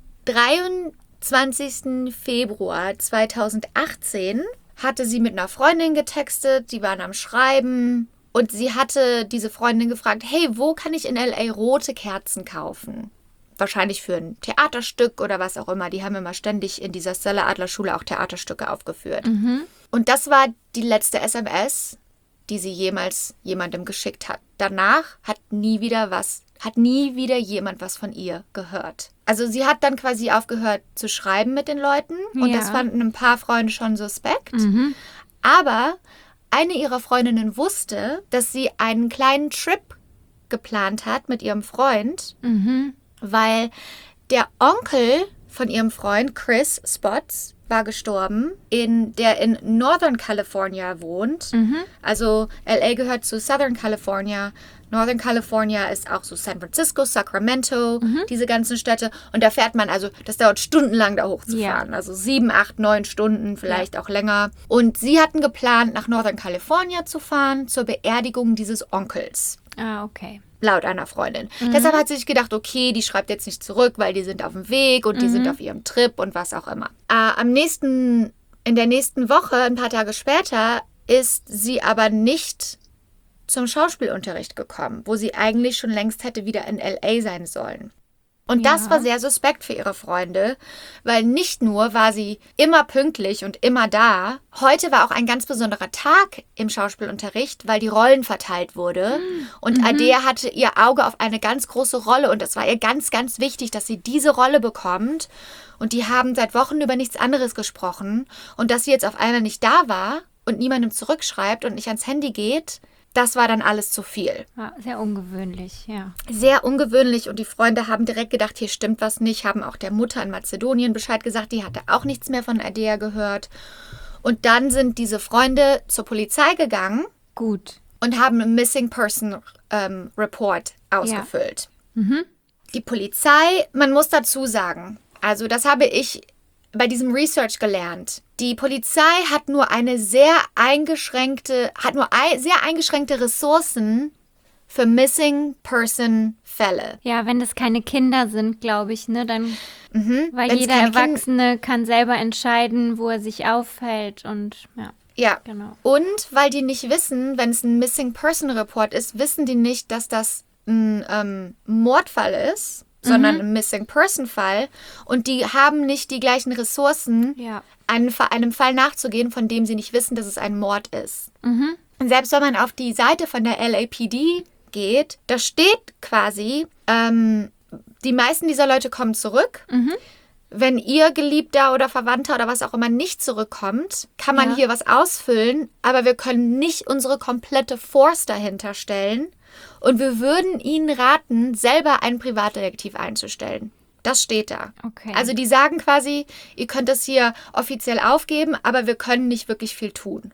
dreiundzwanzigsten Februar zweitausendachtzehn hatte sie mit einer Freundin getextet, die waren am Schreiben und sie hatte diese Freundin gefragt, hey, wo kann ich in L A rote Kerzen kaufen? Wahrscheinlich für ein Theaterstück oder was auch immer. Die haben immer ständig in dieser Stella Adler Schule auch Theaterstücke aufgeführt. Mhm. Und das war die letzte S M S, die sie jemals jemandem geschickt hat. Danach hat nie wieder was, hat nie wieder jemand was von ihr gehört. Also sie hat dann quasi aufgehört zu schreiben mit den Leuten und Ja. das fanden ein paar Freunde schon suspekt. Mhm. Aber eine ihrer Freundinnen wusste, dass sie einen kleinen Trip geplant hat mit ihrem Freund, Mhm. weil der Onkel von ihrem Freund Chris Spots war gestorben, in, der in Northern California wohnt. Mhm. Also L A gehört zu Southern California. Northern California ist auch so San Francisco, Sacramento, diese ganzen Städte. Und da fährt man, also das dauert stundenlang da hochzufahren. Also sieben, acht, neun Stunden, vielleicht auch länger. Und sie hatten geplant, nach Northern California zu fahren zur Beerdigung dieses Onkels. Ah, okay. Laut einer Freundin. Deshalb hat sie sich gedacht, okay, die schreibt jetzt nicht zurück, weil die sind auf dem Weg und die sind auf ihrem Trip und was auch immer. Äh, am nächsten, in der nächsten Woche, ein paar Tage später, ist sie aber nicht zum Schauspielunterricht gekommen, wo sie eigentlich schon längst hätte wieder in L A sein sollen. Und Ja. das war sehr suspekt für ihre Freunde, weil nicht nur war sie immer pünktlich und immer da, heute war auch ein ganz besonderer Tag im Schauspielunterricht, weil die Rollen verteilt wurde. Und Adea hatte ihr Auge auf eine ganz große Rolle und es war ihr ganz, ganz wichtig, dass sie diese Rolle bekommt. Und die haben seit Wochen über nichts anderes gesprochen. Und dass sie jetzt auf einmal nicht da war und niemandem zurückschreibt und nicht ans Handy geht, das war dann alles zu viel. Ja, sehr ungewöhnlich, ja. Sehr ungewöhnlich und die Freunde haben direkt gedacht, hier stimmt was nicht, haben auch der Mutter in Mazedonien Bescheid gesagt, die hatte auch nichts mehr von Adea gehört. Und dann sind diese Freunde zur Polizei gegangen Gut. und haben einen Missing Person ähm, Report ausgefüllt. Mhm. Die Polizei, man muss dazu sagen, also das habe ich bei diesem Research gelernt. Die Polizei hat nur eine sehr eingeschränkte, hat nur ein, sehr eingeschränkte Ressourcen für Missing Person Fälle. Ja, wenn das keine Kinder sind, glaube ich, ne, dann, Mhm. weil Wenn's jeder keine Kin- Erwachsene kann selber entscheiden, wo er sich aufhält und, ja, Ja. genau. Und weil die nicht wissen, wenn es ein Missing Person Report ist, wissen die nicht, dass das ein ähm, Mordfall ist, sondern ein Missing Person Fall. Und die haben nicht die gleichen Ressourcen, Ja. einem, Fa- einem Fall nachzugehen, von dem sie nicht wissen, dass es ein Mord ist. Mhm. Und selbst wenn man auf die Seite von der L A P D geht, da steht quasi, ähm, die meisten dieser Leute kommen zurück. Mhm. Wenn ihr Geliebter oder Verwandter oder was auch immer nicht zurückkommt, kann man Ja. hier was ausfüllen, aber wir können nicht unsere komplette Force dahinter stellen. Und wir würden Ihnen raten, selber einen Privatdetektiv einzustellen. Das steht da. Okay. Also die sagen quasi, ihr könnt das hier offiziell aufgeben, aber wir können nicht wirklich viel tun.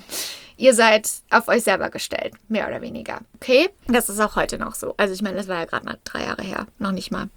Ihr seid auf euch selber gestellt, mehr oder weniger. Okay? Das ist auch heute noch so. Also ich meine, das war ja gerade mal drei Jahre her, noch nicht mal.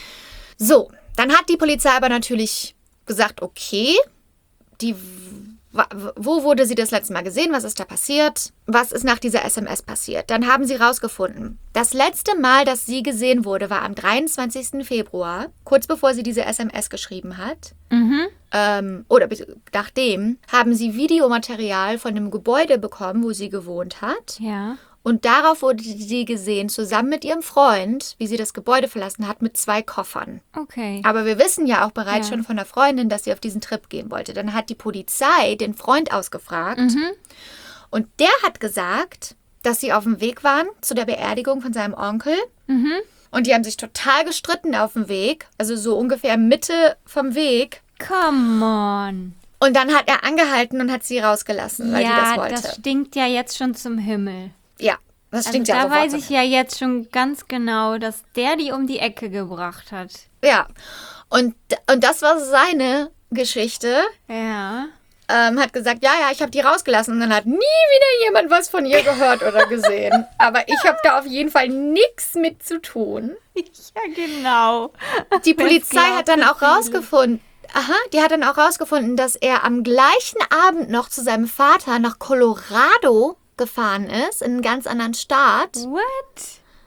So, dann hat die Polizei aber natürlich gesagt, okay, die, wa- wo wurde sie das letzte Mal gesehen? Was ist da passiert? Was ist nach dieser S M S passiert? Dann haben sie rausgefunden, das letzte Mal, dass sie gesehen wurde, war am dreiundzwanzigsten Februar, kurz bevor sie diese S M S geschrieben hat. Mhm. Ähm, oder be- nachdem haben sie Videomaterial von dem Gebäude bekommen, wo sie gewohnt hat. Ja. Und darauf wurde sie gesehen, zusammen mit ihrem Freund, wie sie das Gebäude verlassen hat, mit zwei Koffern. Okay. Aber wir wissen ja auch bereits Ja. schon von der Freundin, dass sie auf diesen Trip gehen wollte. Dann hat die Polizei den Freund ausgefragt. Mhm. Und der hat gesagt, dass sie auf dem Weg waren zu der Beerdigung von seinem Onkel. Mhm. Und die haben sich total gestritten auf dem Weg. Also so ungefähr Mitte vom Weg. Come on. Und dann hat er angehalten und hat sie rausgelassen, weil sie das Ja, wollte. das stinkt ja jetzt schon zum Himmel. ja, das Also stinkt da ja sofort. weiß ich ja jetzt schon ganz genau, dass der die um die Ecke gebracht hat. Ja, und, und das war seine Geschichte. Ja. Ähm, hat gesagt, ja, ja, ich habe die rausgelassen. Und dann hat nie wieder jemand was von ihr gehört oder gesehen. Aber ich habe da auf jeden Fall nichts mit zu tun. Ja, genau. Die Das Polizei hat dann glaubten auch viele. rausgefunden, aha, die hat dann auch rausgefunden, dass er am gleichen Abend noch zu seinem Vater nach Colorado gefahren ist, in einen ganz anderen Staat. What?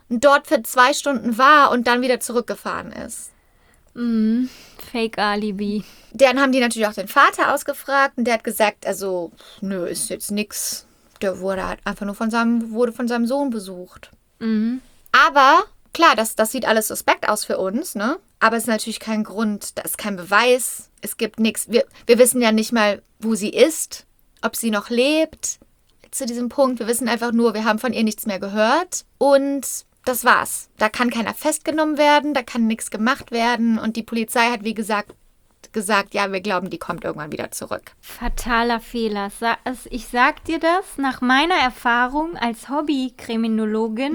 dort für zwei Stunden war und dann wieder zurückgefahren ist. Mhm. Fake-Alibi. Dann haben die natürlich auch den Vater ausgefragt und der hat gesagt, also, nö, ist jetzt nix. Der wurde halt einfach nur von seinem, wurde von seinem Sohn besucht. Mhm. Aber, klar, das, das sieht alles suspekt aus für uns, ne? Aber es ist natürlich kein Grund, da ist kein Beweis, es gibt nichts. Wir, wir wissen ja nicht mal, wo sie ist, ob sie noch lebt zu diesem Punkt. Wir wissen einfach nur, wir haben von ihr nichts mehr gehört und das war's. Da kann keiner festgenommen werden, da kann nichts gemacht werden und die Polizei hat, wie gesagt, gesagt, ja, wir glauben, die kommt irgendwann wieder zurück. Fataler Fehler. Sa- es- Ich sag dir das nach meiner Erfahrung als Hobby-Kriminologin.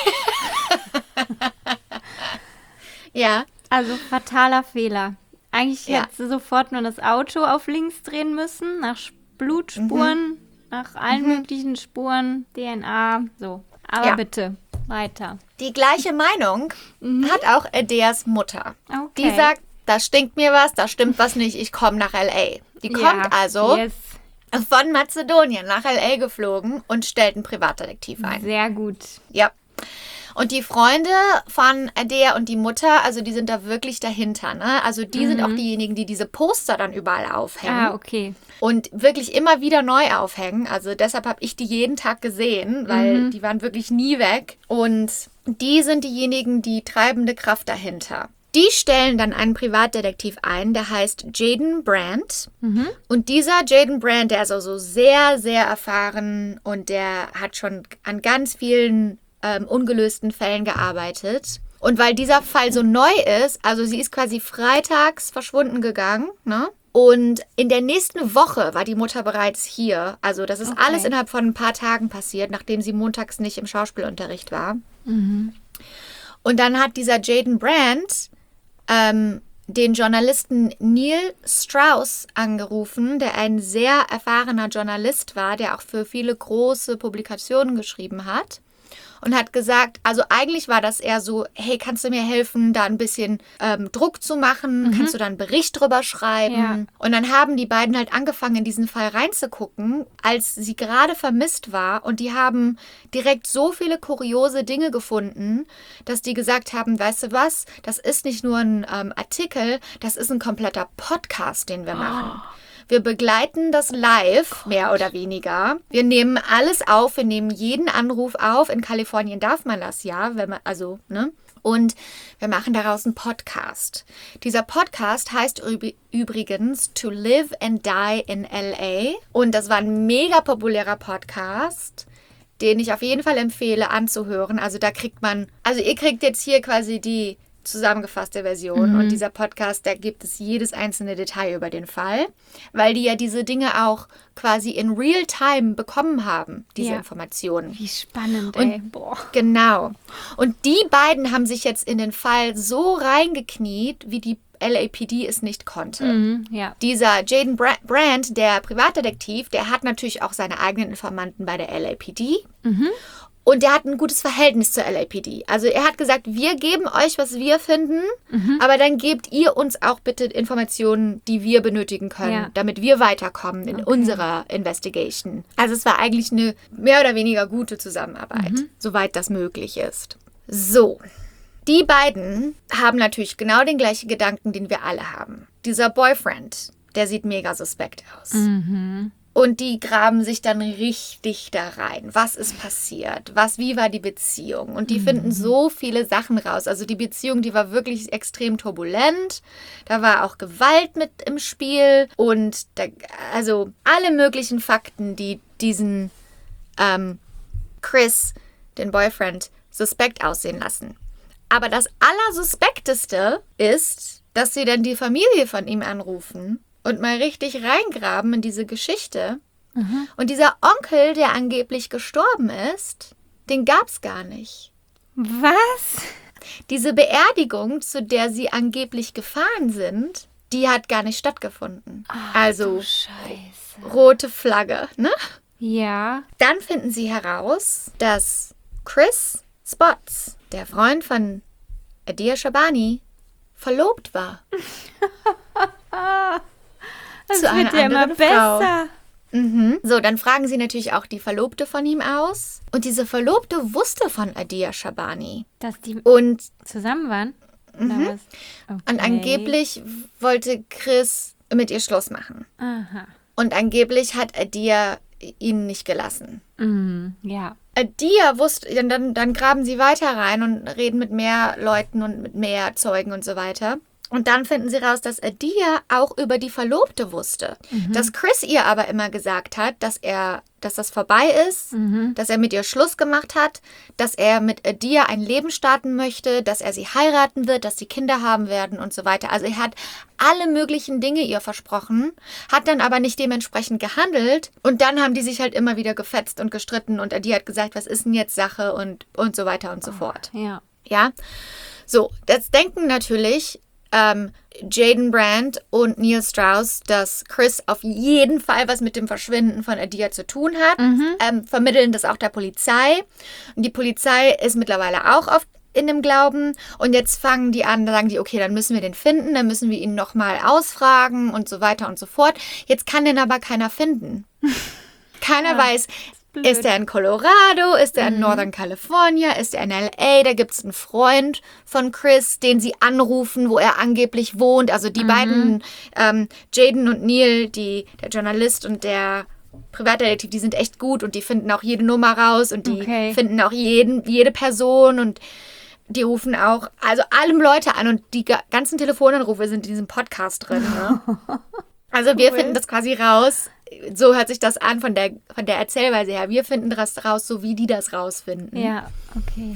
Ja. Also fataler Fehler. Eigentlich Ja. hätte sie sofort nur das Auto auf links drehen müssen, nach Blutspuren, Mhm. nach allen möglichen Spuren, D N A, so. Aber Ja. bitte, weiter. Die gleiche Meinung hat auch Adeas Mutter. Okay. Die sagt, da stinkt mir was, da stimmt was nicht, ich komme nach L A. Die kommt Ja, also Yes, von Mazedonien nach L A geflogen und stellt einen Privatdetektiv ein. sehr gut. Ja. Und die Freunde von Adea und die Mutter, also die sind da wirklich dahinter, ne? Also die sind auch diejenigen, die diese Poster dann überall aufhängen. Ah, okay. Und wirklich immer wieder neu aufhängen. Also deshalb habe ich die jeden Tag gesehen, weil die waren wirklich nie weg. Und die sind diejenigen, die treibende Kraft dahinter. Die stellen dann einen Privatdetektiv ein, der heißt Jaden Brandt. Und dieser Jaden Brandt, der ist also sehr, sehr erfahren und der hat schon an ganz vielen ähm, ungelösten Fällen gearbeitet. Und weil dieser Fall so neu ist, also sie ist quasi freitags verschwunden gegangen, ne? Und in der nächsten Woche war die Mutter bereits hier. Also das ist Okay. alles innerhalb von ein paar Tagen passiert, nachdem sie montags nicht im Schauspielunterricht war. Und dann hat dieser Jaden Brandt ähm, den Journalisten Neil Strauss angerufen, der ein sehr erfahrener Journalist war, der auch für viele große Publikationen geschrieben hat. Und hat gesagt, also eigentlich war das eher so, hey, kannst du mir helfen, da ein bisschen ähm, Druck zu machen? Kannst du da einen Bericht drüber schreiben? Ja. Und dann haben die beiden halt angefangen, in diesen Fall reinzugucken, als sie gerade vermisst war. Und die haben direkt so viele kuriose Dinge gefunden, dass die gesagt haben, weißt du was, das ist nicht nur ein ähm, Artikel, das ist ein kompletter Podcast, den wir machen. Wir begleiten das live, mehr oder weniger. Wir nehmen alles auf, wir nehmen jeden Anruf auf. In Kalifornien darf man das ja, wenn man, also, ne? Und wir machen daraus einen Podcast. Dieser Podcast heißt üb- übrigens To Live and Die in L A. Und das war ein mega populärer Podcast, den ich auf jeden Fall empfehle anzuhören. Also da kriegt man, also ihr kriegt jetzt hier quasi die zusammengefasste Version und dieser Podcast, da gibt es jedes einzelne Detail über den Fall, weil die ja diese Dinge auch quasi in Real-Time bekommen haben, diese Ja. Informationen. Wie spannend, Und- ey. Boah. Genau. Und die beiden haben sich jetzt in den Fall so reingekniet, wie die L A P D es nicht konnte. Mhm, ja. Dieser Jaden Bra- Brandt, der Privatdetektiv, der hat natürlich auch seine eigenen Informanten bei der L A P D. Und der hat ein gutes Verhältnis zur L A P D. Also er hat gesagt, wir geben euch, was wir finden, aber dann gebt ihr uns auch bitte Informationen, die wir benötigen können, Ja. damit wir weiterkommen in unserer Investigation. Also es war eigentlich eine mehr oder weniger gute Zusammenarbeit, soweit das möglich ist. So, die beiden haben natürlich genau den gleichen Gedanken, den wir alle haben. Dieser Boyfriend, der sieht mega suspekt aus. Und die graben sich dann richtig da rein. Was ist passiert? Was, wie war die Beziehung? Und die finden so viele Sachen raus. Also die Beziehung, die war wirklich extrem turbulent. Da war auch Gewalt mit im Spiel. Und da, also alle möglichen Fakten, die diesen ähm, Chris, den Boyfriend, suspekt aussehen lassen. Aber das Allersuspekteste ist, dass sie dann die Familie von ihm anrufen und mal richtig reingraben in diese Geschichte. Und dieser Onkel, der angeblich gestorben ist, den gab's gar nicht. Was? Diese Beerdigung, zu der sie angeblich gefahren sind, die hat gar nicht stattgefunden. also Scheiße. rote Flagge, ne? Ja. Dann finden sie heraus, dass Chris Spots, der Freund von Adea Shabani, verlobt war. Das Zu wird einer ja immer anderen Frau. besser. Mhm. So, dann fragen sie natürlich auch die Verlobte von ihm aus. Und diese Verlobte wusste von Adia Shabani. Dass die Und, zusammen waren? Oder was? Okay. und angeblich wollte Chris mit ihr Schluss machen. Aha. Und angeblich hat Adia ihn nicht gelassen. Mhm. Ja. Adia wusste, dann, dann graben sie weiter rein und reden mit mehr Leuten und mit mehr Zeugen und so weiter. Und dann finden sie raus, dass Adia auch über die Verlobte wusste. Mhm. Dass Chris ihr aber immer gesagt hat, dass er, dass das vorbei ist, mhm. dass er mit ihr Schluss gemacht hat, dass er mit Adia ein Leben starten möchte, dass er sie heiraten wird, dass sie Kinder haben werden und so weiter. Also er hat alle möglichen Dinge ihr versprochen, hat dann aber nicht dementsprechend gehandelt. Und dann haben die sich halt immer wieder gefetzt und gestritten und Adia hat gesagt, was ist denn jetzt Sache und, und so weiter und so oh, fort. Ja. Ja. So, das denken natürlich Ähm, Jaden Brandt und Neil Strauss, dass Chris auf jeden Fall was mit dem Verschwinden von Adia zu tun hat, mhm. ähm, vermitteln das auch der Polizei. Und die Polizei ist mittlerweile auch auf, in dem Glauben. Und jetzt fangen die an, da sagen die, okay, dann müssen wir den finden, dann müssen wir ihn nochmal ausfragen und so weiter und so fort. Jetzt kann den aber keiner finden. Keiner ja. weiß, Blöd. Ist er in Colorado? Ist er in mhm. Northern California? Ist er in L A? Da gibt es einen Freund von Chris, den sie anrufen, wo er angeblich wohnt. Also die mhm. beiden, ähm, Jaden und Neil, die, der Journalist und der Privatdetektiv, die sind echt gut und die finden auch jede Nummer raus und die okay. finden auch jeden, jede Person und die rufen auch, also allem Leute an und die ganzen Telefonanrufe sind in diesem Podcast drin. Ne? Also wir cool. finden das quasi raus. So hört sich das an von der, von der Erzählweise her. Wir finden das raus, so wie die das rausfinden. Ja, okay.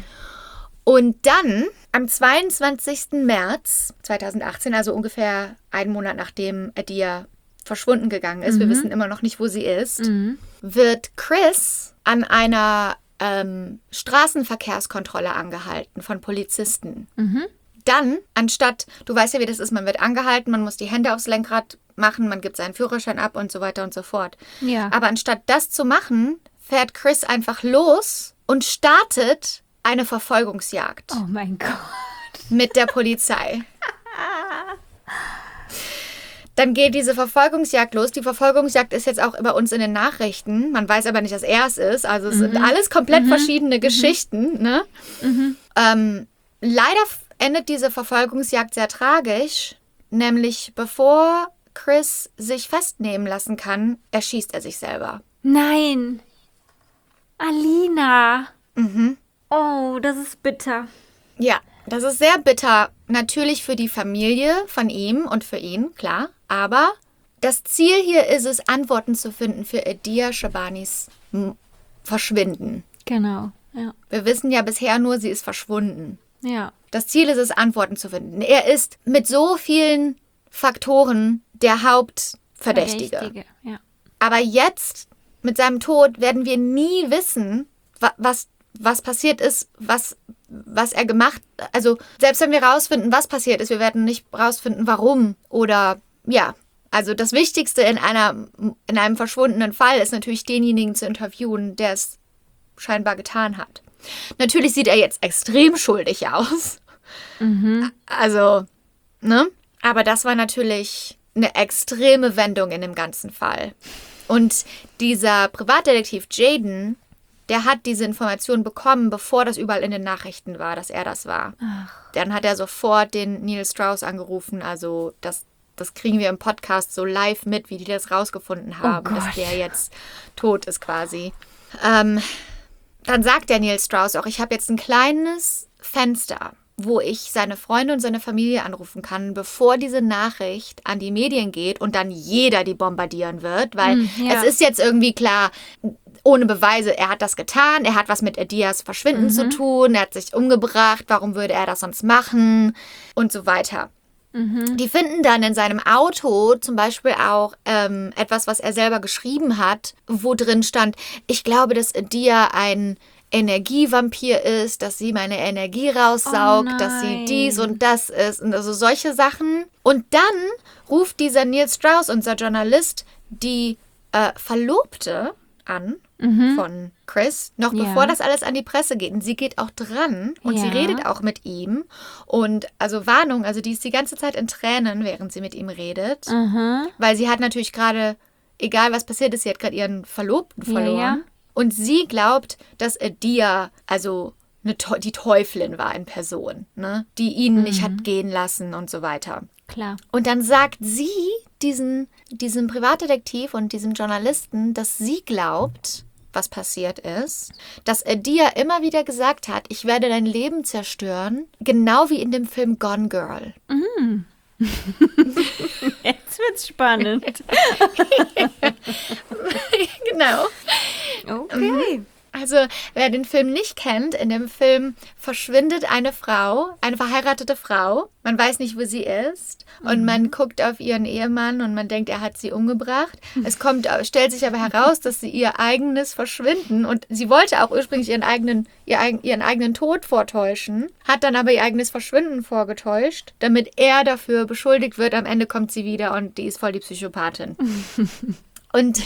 Und dann, am zweiundzwanzigsten März zweitausendachtzehn, also ungefähr einen Monat nachdem Adia verschwunden gegangen ist, mhm. wir wissen immer noch nicht, wo sie ist, mhm. wird Chris an einer ähm, Straßenverkehrskontrolle angehalten von Polizisten. Mhm. Dann, anstatt, du weißt ja, wie das ist, man wird angehalten, man muss die Hände aufs Lenkrad machen, man gibt seinen Führerschein ab und so weiter und so fort. Ja. Aber anstatt das zu machen, fährt Chris einfach los und startet eine Verfolgungsjagd. Oh mein Gott. Mit der Polizei. Dann geht diese Verfolgungsjagd los. Die Verfolgungsjagd ist jetzt auch bei uns in den Nachrichten. Man weiß aber nicht, dass er es ist. Also es mhm. sind alles komplett mhm. verschiedene Geschichten. Ne? Mhm. Ähm, leider endet diese Verfolgungsjagd sehr tragisch. Nämlich bevor Chris sich festnehmen lassen kann, erschießt er sich selber. Nein. Alina. Mhm. Oh, das ist bitter. Ja, das ist sehr bitter. Natürlich für die Familie von ihm und für ihn, klar. Aber das Ziel hier ist es, Antworten zu finden für Adia Shabanis Verschwinden. Genau, ja. Wir wissen ja bisher nur, sie ist verschwunden. Ja. Das Ziel ist es, Antworten zu finden. Er ist mit so vielen Faktoren der Hauptverdächtige. Verdächtige, ja. Aber jetzt, mit seinem Tod, werden wir nie wissen, wa- was, was passiert ist, was, was er gemacht hat. Also selbst wenn wir rausfinden, was passiert ist, wir werden nicht rausfinden, warum. Oder ja, also das Wichtigste in, einer, in einem verschwundenen Fall ist natürlich denjenigen zu interviewen, der es scheinbar getan hat. Natürlich sieht er jetzt extrem schuldig aus. Mhm. Also, ne? Aber das war natürlich eine extreme Wendung in dem ganzen Fall. Und dieser Privatdetektiv Jaden, der hat diese Information bekommen, bevor das überall in den Nachrichten war, dass er das war. Ach. Dann hat er sofort den Neil Strauss angerufen. Also das, das kriegen wir im Podcast so live mit, wie die das rausgefunden haben, oh dass der jetzt tot ist quasi. Ähm, dann sagt der Neil Strauss auch, ich habe jetzt ein kleines Fenster, wo ich seine Freunde und seine Familie anrufen kann, bevor diese Nachricht an die Medien geht und dann jeder die bombardieren wird, weil mm, ja. es ist jetzt irgendwie klar, ohne Beweise, er hat das getan, er hat was mit Adias Verschwinden mhm. zu tun, er hat sich umgebracht, warum würde er das sonst machen und so weiter. Mhm. Die finden dann in seinem Auto zum Beispiel auch ähm, etwas, was er selber geschrieben hat, wo drin stand, ich glaube, dass Adia ein Energievampir ist, dass sie meine Energie raussaugt, oh dass sie dies und das ist und also solche Sachen. Und dann ruft dieser Neil Strauss, unser Journalist, die äh, Verlobte an mhm. von Chris, noch ja. bevor das alles an die Presse geht. Und sie geht auch dran und ja. sie redet auch mit ihm. Und also Warnung, also die ist die ganze Zeit in Tränen, während sie mit ihm redet. Mhm. Weil sie hat natürlich gerade egal was passiert ist, sie hat gerade ihren Verlobten verloren. Ja, ja. Und sie glaubt, dass Adia, also eine, die Teufelin war in Person, ne? Die ihn mhm. nicht hat gehen lassen und so weiter. Klar. Und dann sagt sie diesen, diesem Privatdetektiv und diesem Journalisten, dass sie glaubt, was passiert ist, dass Adia immer wieder gesagt hat, ich werde dein Leben zerstören, genau wie in dem Film Gone Girl. Mhm. Jetzt wird's spannend. Genau. Okay. Also, wer den Film nicht kennt, in dem Film verschwindet eine Frau, eine verheiratete Frau. Man weiß nicht, wo sie ist. Und mhm. man guckt auf ihren Ehemann und man denkt, er hat sie umgebracht. Es kommt, stellt sich aber heraus, dass sie ihr eigenes Verschwinden und sie wollte auch ursprünglich ihren eigenen, ihr, ihren eigenen Tod vortäuschen, hat dann aber ihr eigenes Verschwinden vorgetäuscht, damit er dafür beschuldigt wird. Am Ende kommt sie wieder und die ist voll die Psychopathin. Und,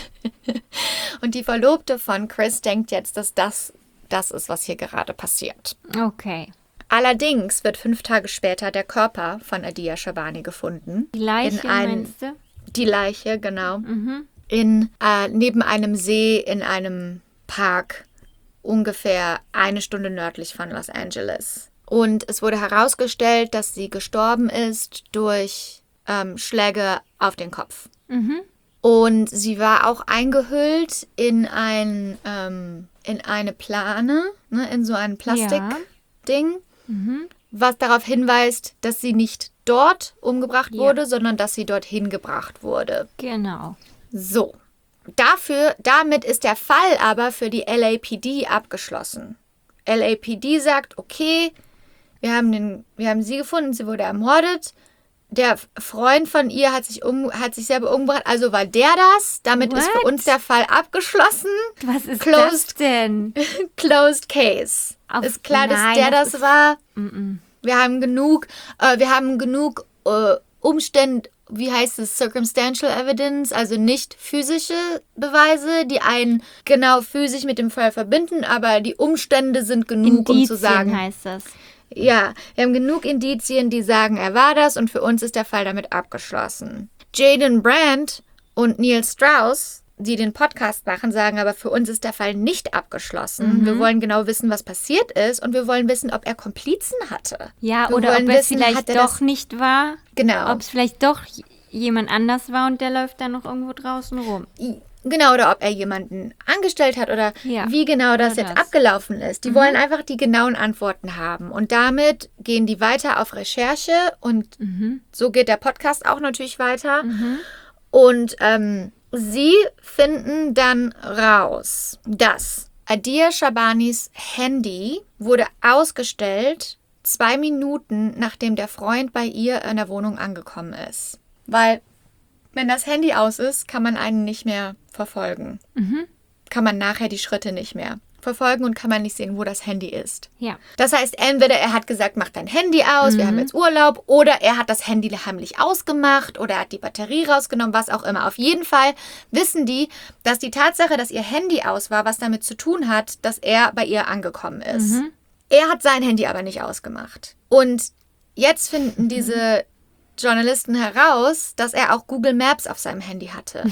und die Verlobte von Chris denkt jetzt, dass das das ist, was hier gerade passiert. Okay. Allerdings wird fünf Tage später der Körper von Adia Shabani gefunden. Die Leiche, in ein, meinst du? Die Leiche, genau. Mhm. In, äh, neben einem See in einem Park, ungefähr eine Stunde nördlich von Los Angeles. Und es wurde herausgestellt, dass sie gestorben ist durch ähm, Schläge auf den Kopf. Mhm. Und sie war auch eingehüllt in ein ähm, in eine Plane, ne, in so ein Plastikding, ja. mhm. was darauf hinweist, dass sie nicht dort umgebracht ja. wurde, sondern dass sie dorthin gebracht wurde. Genau. So. Dafür, damit ist der Fall aber für die L A P D abgeschlossen. L A P D sagt, okay, wir haben, den, wir haben sie gefunden, sie wurde ermordet. Der Freund von ihr hat sich, um, hat sich selber umgebracht, also war der das. Damit What? ist für uns der Fall abgeschlossen. Was ist Closed, das denn? Closed Case. Auf, ist klar, dass nein, der das, das ist, war. Mm-mm. Wir haben genug, äh, wir haben genug äh, Umstände, wie heißt es, Circumstantial Evidence, also nicht physische Beweise, die einen genau physisch mit dem Fall verbinden, aber die Umstände sind genug, Indizien um zu sagen. heißt das. Ja, wir haben genug Indizien, die sagen, er war das und für uns ist der Fall damit abgeschlossen. Jaden Brandt und Neil Strauss, die den Podcast machen, sagen aber, für uns ist der Fall nicht abgeschlossen. Mhm. Wir wollen genau wissen, was passiert ist und wir wollen wissen, ob er Komplizen hatte. Ja, wir oder ob es wissen, vielleicht doch das, nicht war. Genau. Ob es vielleicht doch jemand anders war und der läuft dann noch irgendwo draußen rum. Genau, oder ob er jemanden angestellt hat oder ja, wie genau das oder jetzt das. abgelaufen ist. Die Mhm. wollen einfach die genauen Antworten haben. Und damit gehen die weiter auf Recherche und Mhm. so geht der Podcast auch natürlich weiter. Mhm. Und ähm, sie finden dann raus, dass Adia Shabanis Handy wurde ausgestellt zwei Minuten, nachdem der Freund bei ihr in der Wohnung angekommen ist. Weil wenn das Handy aus ist, kann man einen nicht mehr verfolgen. Mhm. Kann man nachher die Schritte nicht mehr verfolgen und kann man nicht sehen, wo das Handy ist. Ja. Das heißt, entweder er hat gesagt, mach dein Handy aus, Mhm. wir haben jetzt Urlaub, oder er hat das Handy heimlich ausgemacht oder er hat die Batterie rausgenommen, was auch immer. Auf jeden Fall wissen die, dass die Tatsache, dass ihr Handy aus war, was damit zu tun hat, dass er bei ihr angekommen ist. Mhm. Er hat sein Handy aber nicht ausgemacht. Und jetzt finden diese Journalisten heraus, dass er auch Google Maps auf seinem Handy hatte.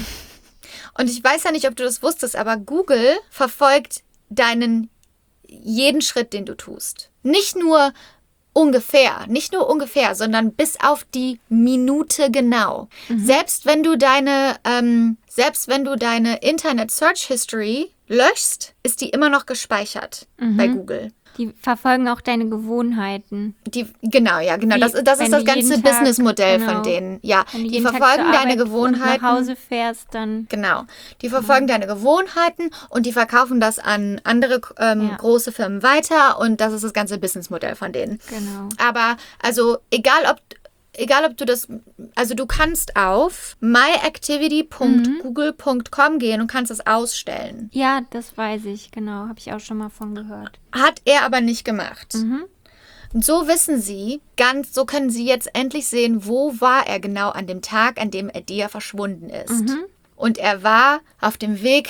Und ich weiß ja nicht, ob du das wusstest, aber Google verfolgt deinen jeden Schritt, den du tust. Nicht nur ungefähr, nicht nur ungefähr, sondern bis auf die Minute genau. Mhm. Selbst wenn du deine, ähm, selbst wenn du deine Internet Search History löschst, ist die immer noch gespeichert Mhm. bei Google. Die verfolgen auch deine Gewohnheiten. Die, genau, ja, genau. Wie, Das, das wenn ist das du ganze jeden Tag- Businessmodell genau. von denen. Ja, Wenn du die jeden Tag verfolgen zur deine Arbeit Gewohnheiten. und nach Hause fährst, dann... Genau. Die verfolgen deine Gewohnheiten und die verkaufen das an andere ähm, Ja. große Firmen weiter und das ist das ganze Businessmodell von denen. Genau. Aber also egal ob egal ob du das, also du kannst auf my activity punkt google punkt com gehen und kannst das ausstellen. Ja, das weiß ich, genau. Habe ich auch schon mal von gehört. Hat er aber nicht gemacht. Mhm. Und so wissen sie, ganz, so können sie jetzt endlich sehen, wo war er genau an dem Tag, an dem Adia verschwunden ist. Mhm. Und er war auf dem Weg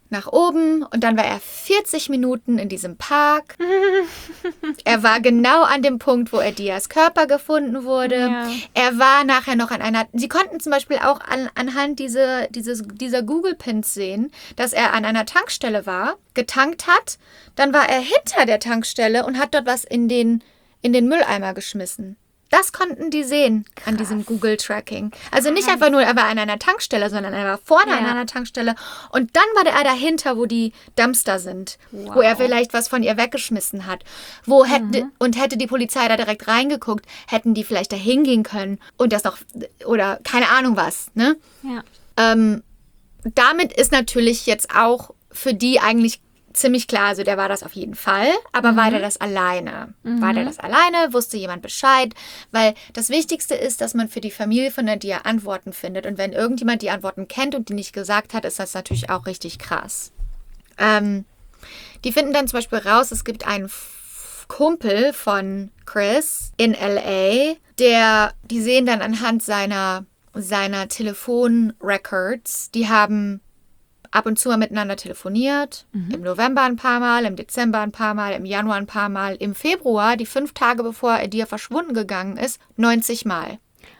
nach oben und dann war er vierzig Minuten in diesem Park. Er war genau an dem Punkt, wo Adias Körper gefunden wurde. Ja. Er war nachher noch an einer... Sie konnten zum Beispiel auch an, anhand diese, dieses, dieser Google-Pins sehen, dass er an einer Tankstelle war, getankt hat. Dann war er hinter der Tankstelle und hat dort was in den, in den Mülleimer geschmissen. Das konnten die sehen Krass. An diesem Google-Tracking. Also nicht einfach nur, er war an einer Tankstelle, sondern er war vorne ja. an einer Tankstelle. Und dann war er dahinter, wo die Dumpster sind. Wow. Wo er vielleicht was von ihr weggeschmissen hat. Wo mhm. hätte, und hätte die Polizei da direkt reingeguckt, hätten die vielleicht da hingehen können. Und das noch, oder keine Ahnung was. Ne? Ja. Ähm, damit ist natürlich jetzt auch für die eigentlich ziemlich klar, also der war das auf jeden Fall, aber mhm. war der das alleine? Mhm. War der das alleine? Wusste jemand Bescheid? Weil das Wichtigste ist, dass man für die Familie von Adia Antworten findet. Und wenn irgendjemand die Antworten kennt und die nicht gesagt hat, ist das natürlich auch richtig krass. Ähm, die finden dann zum Beispiel raus, es gibt einen F- Kumpel von Chris in L A, der, die sehen dann anhand seiner, seiner Telefonrecords, die haben ab und zu mal miteinander telefoniert. Mhm. Im November ein paar Mal, im Dezember ein paar Mal, im Januar ein paar Mal. Im Februar, die fünf Tage bevor Adia verschwunden gegangen ist, neunzig Mal.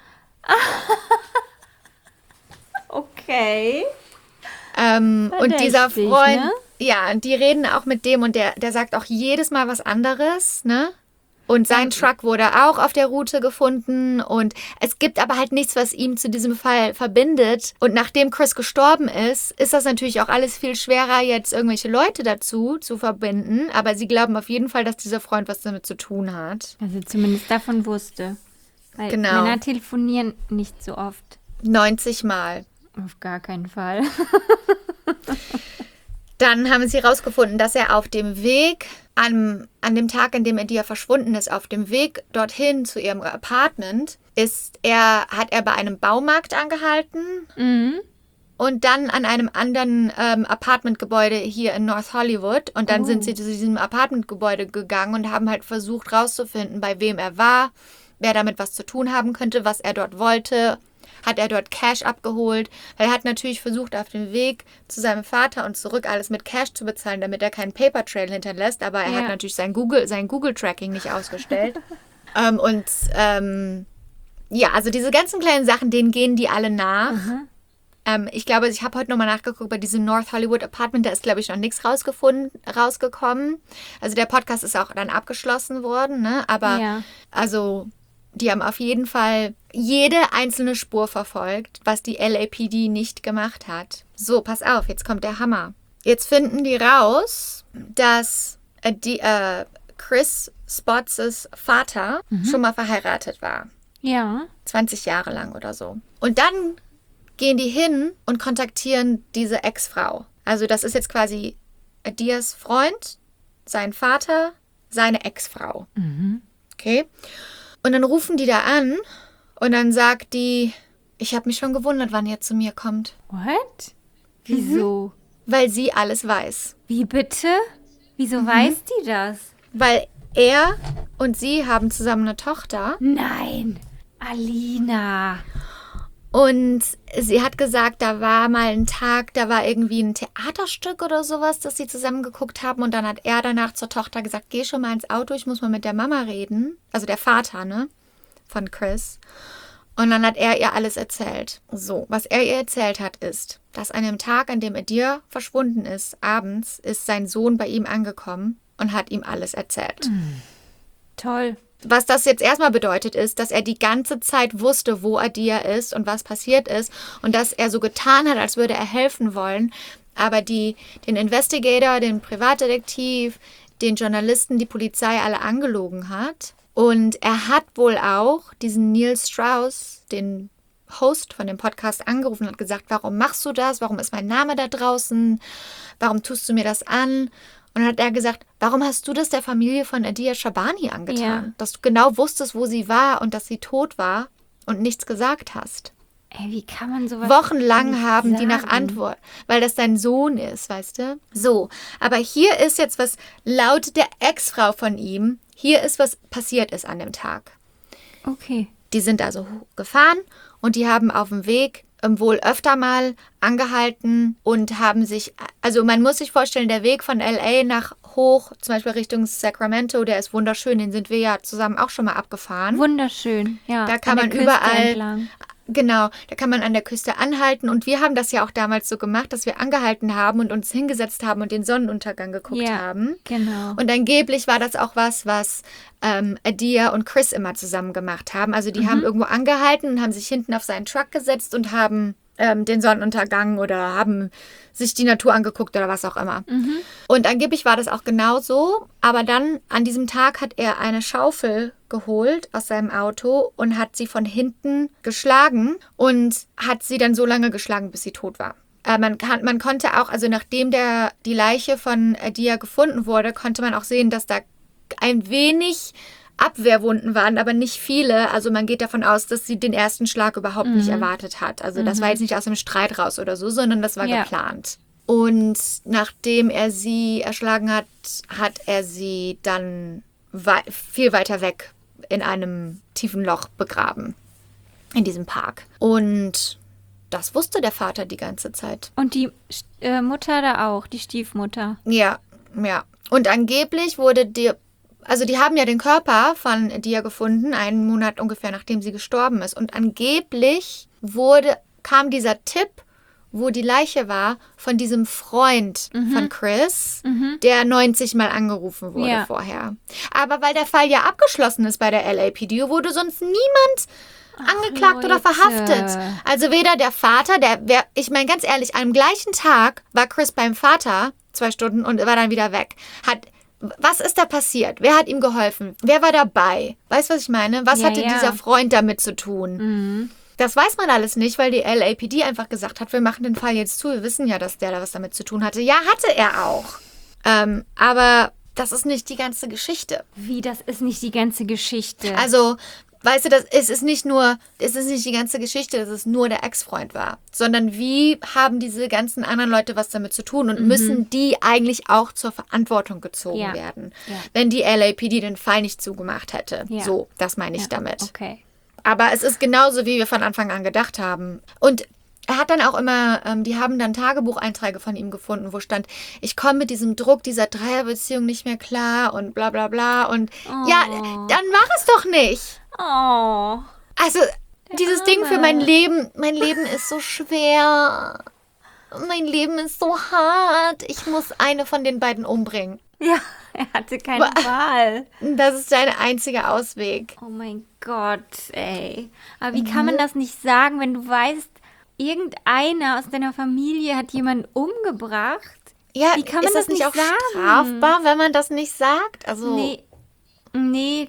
Okay. Ähm, und dieser Freund, ne? ja, und die reden auch mit dem und der, der sagt auch jedes Mal was anderes, ne? Und sein Truck wurde auch auf der Route gefunden und es gibt aber halt nichts, was ihm zu diesem Fall verbindet. Und nachdem Chris gestorben ist, ist das natürlich auch alles viel schwerer, jetzt irgendwelche Leute dazu zu verbinden. Aber sie glauben auf jeden Fall, dass dieser Freund was damit zu tun hat. Also zumindest davon wusste. Weil genau. Männer telefonieren nicht so oft. neunzig Mal. Auf gar keinen Fall. Dann haben sie herausgefunden, dass er auf dem Weg, an, an dem Tag, an dem Adia verschwunden ist, auf dem Weg dorthin zu ihrem Apartment, ist er, hat er bei einem Baumarkt angehalten Mhm. und dann an einem anderen ähm, Apartmentgebäude hier in North Hollywood. Und dann Oh. sind sie zu diesem Apartmentgebäude gegangen und haben halt versucht rauszufinden, bei wem er war, wer damit was zu tun haben könnte, was er dort wollte. Hat er dort Cash abgeholt? Weil er hat natürlich versucht, auf dem Weg zu seinem Vater und zurück alles mit Cash zu bezahlen, damit er keinen Paper Trail hinterlässt. Aber er Ja. hat natürlich sein Google, sein Google-Tracking nicht ausgestellt. ähm, und ähm, ja, also diese ganzen kleinen Sachen, denen gehen die alle nach. Mhm. Ähm, ich glaube, ich habe heute nochmal nachgeguckt, bei diesem North Hollywood Apartment, da ist, glaube ich, noch nichts rausgefunden, rausgekommen. Also der Podcast ist auch dann abgeschlossen worden, ne? Aber Ja. also die haben auf jeden Fall jede einzelne Spur verfolgt, was die L A P D nicht gemacht hat. So, pass auf, jetzt kommt der Hammer. Jetzt finden die raus, dass äh, die, äh, Chris Spotts' Vater Mhm. schon mal verheiratet war. Ja. zwanzig Jahre lang oder so. Und dann gehen die hin und kontaktieren diese Ex-Frau. Also das ist jetzt quasi Adias Freund, sein Vater, seine Ex-Frau. Mhm. Okay? Und dann rufen die da an und dann sagt die, ich habe mich schon gewundert, wann ihr zu mir kommt. What? Wieso? Weil sie alles weiß. Wie bitte? Wieso weiß die das? Weil er und sie haben zusammen eine Tochter. Nein. Alina. Und sie hat gesagt, da war mal ein Tag, da war irgendwie ein Theaterstück oder sowas, das sie zusammen geguckt haben. Und dann hat er danach zur Tochter gesagt, geh schon mal ins Auto, ich muss mal mit der Mama reden. Also der Vater, ne? Von Chris. Und dann hat er ihr alles erzählt. So, was er ihr erzählt hat, ist, dass an dem Tag, an dem Adia verschwunden ist, abends, ist sein Sohn bei ihm angekommen und hat ihm alles erzählt. Toll. Was das jetzt erstmal bedeutet, ist, dass er die ganze Zeit wusste, wo Adia ist und was passiert ist und dass er so getan hat, als würde er helfen wollen, aber die, den Investigator, den Privatdetektiv, den Journalisten, die Polizei alle angelogen hat. Und er hat wohl auch diesen Neil Strauss, den Host von dem Podcast, angerufen und hat gesagt, warum machst du das? Warum ist mein Name da draußen? Warum tust du mir das an? Und dann hat er gesagt, warum hast du das der Familie von Adia Shabani angetan? Ja. Dass du genau wusstest, wo sie war und dass sie tot war und nichts gesagt hast. Ey, wie kann man sowas Wochenlang nicht haben die nach sagen? Antwort, weil das dein Sohn ist, weißt du? So, aber hier ist jetzt was, laut der Ex-Frau von ihm, hier ist was passiert ist an dem Tag. Okay. Die sind also gefahren und die haben auf dem Weg ähm, wohl öfter mal angehalten und haben sich, also man muss sich vorstellen, der Weg von L A nach hoch, zum Beispiel Richtung Sacramento, der ist wunderschön, den sind wir ja zusammen auch schon mal abgefahren. Wunderschön, ja. Da kann an man der Küste überall, entlang. genau, da kann man an der Küste anhalten und wir haben das ja auch damals so gemacht, dass wir angehalten haben und uns hingesetzt haben und den Sonnenuntergang geguckt Ja, haben. genau. Und angeblich war das auch was, was ähm, Adia und Chris immer zusammen gemacht haben. Also die Mhm. haben irgendwo angehalten und haben sich hinten auf seinen Truck gesetzt und haben ähm, den Sonnenuntergang oder haben sich die Natur angeguckt oder was auch immer. Mhm. Und angeblich war das auch genauso. Aber dann an diesem Tag hat er eine Schaufel geholt aus seinem Auto und hat sie von hinten geschlagen und hat sie dann so lange geschlagen, bis sie tot war. Äh, man, kann, man konnte auch, also nachdem der, die Leiche von Adia gefunden wurde, konnte man auch sehen, dass da ein wenig Abwehrwunden waren, aber nicht viele. Also man geht davon aus, dass sie den ersten Schlag überhaupt Mhm. nicht erwartet hat. Also das war jetzt nicht aus einem Streit raus oder so, sondern das war Ja. geplant. Und nachdem er sie erschlagen hat, hat er sie dann wei- viel weiter weg in einem tiefen Loch begraben. In diesem Park. Und das wusste der Vater die ganze Zeit. Und die äh, Mutter da auch, die Stiefmutter. Ja, ja. Und angeblich wurde die, also die haben ja den Körper von Dia gefunden, einen Monat ungefähr nachdem sie gestorben ist. Und angeblich wurde, kam dieser Tipp, wo die Leiche war, von diesem Freund von Chris, der neunzig Mal angerufen wurde Ja. vorher. Aber weil der Fall ja abgeschlossen ist bei der L A P D, wurde sonst niemand angeklagt oder Leute. verhaftet. Also weder der Vater, der, wer, ich meine ganz ehrlich, am gleichen Tag war Chris beim Vater, zwei Stunden, und war dann wieder weg. Hat, was ist da passiert? Wer hat ihm geholfen? Wer war dabei? Weißt du, was ich meine? Was Ja, hatte ja. dieser Freund damit zu tun? Mhm. Das weiß man alles nicht, weil die L A P D einfach gesagt hat, wir machen den Fall jetzt zu. Wir wissen ja, dass der da was damit zu tun hatte. Ja, hatte er auch. Ähm, aber das ist nicht die ganze Geschichte. Wie, das ist nicht die ganze Geschichte. Also, weißt du, das, es ist nicht nur, es ist nicht die ganze Geschichte, dass es nur der Ex-Freund war, sondern wie haben diese ganzen anderen Leute was damit zu tun und müssen die eigentlich auch zur Verantwortung gezogen Ja. werden, Ja. wenn die L A P D den Fall nicht zugemacht hätte. Ja. So, das meine ich Ja, damit. Okay. Aber es ist genauso, wie wir von Anfang an gedacht haben. Und er hat dann auch immer, ähm, die haben dann Tagebucheinträge von ihm gefunden, wo stand, ich komme mit diesem Druck dieser Dreierbeziehung nicht mehr klar und bla bla bla. Und ja, dann mach es doch nicht. Oh. Also, dieses Ding für mein Leben, mein Leben ist so schwer. Mein Leben ist so hart. Ich muss eine von den beiden umbringen. Ja, er hatte keine Wa- Wahl. Das ist sein einziger Ausweg. Oh mein Gott, ey. Aber wie kann man das nicht sagen, wenn du weißt, irgendeiner aus deiner Familie hat jemanden umgebracht? Ja, Wie kann man ist das, das nicht nicht auch sagen? strafbar, wenn man das nicht sagt? Also, Nee, nee,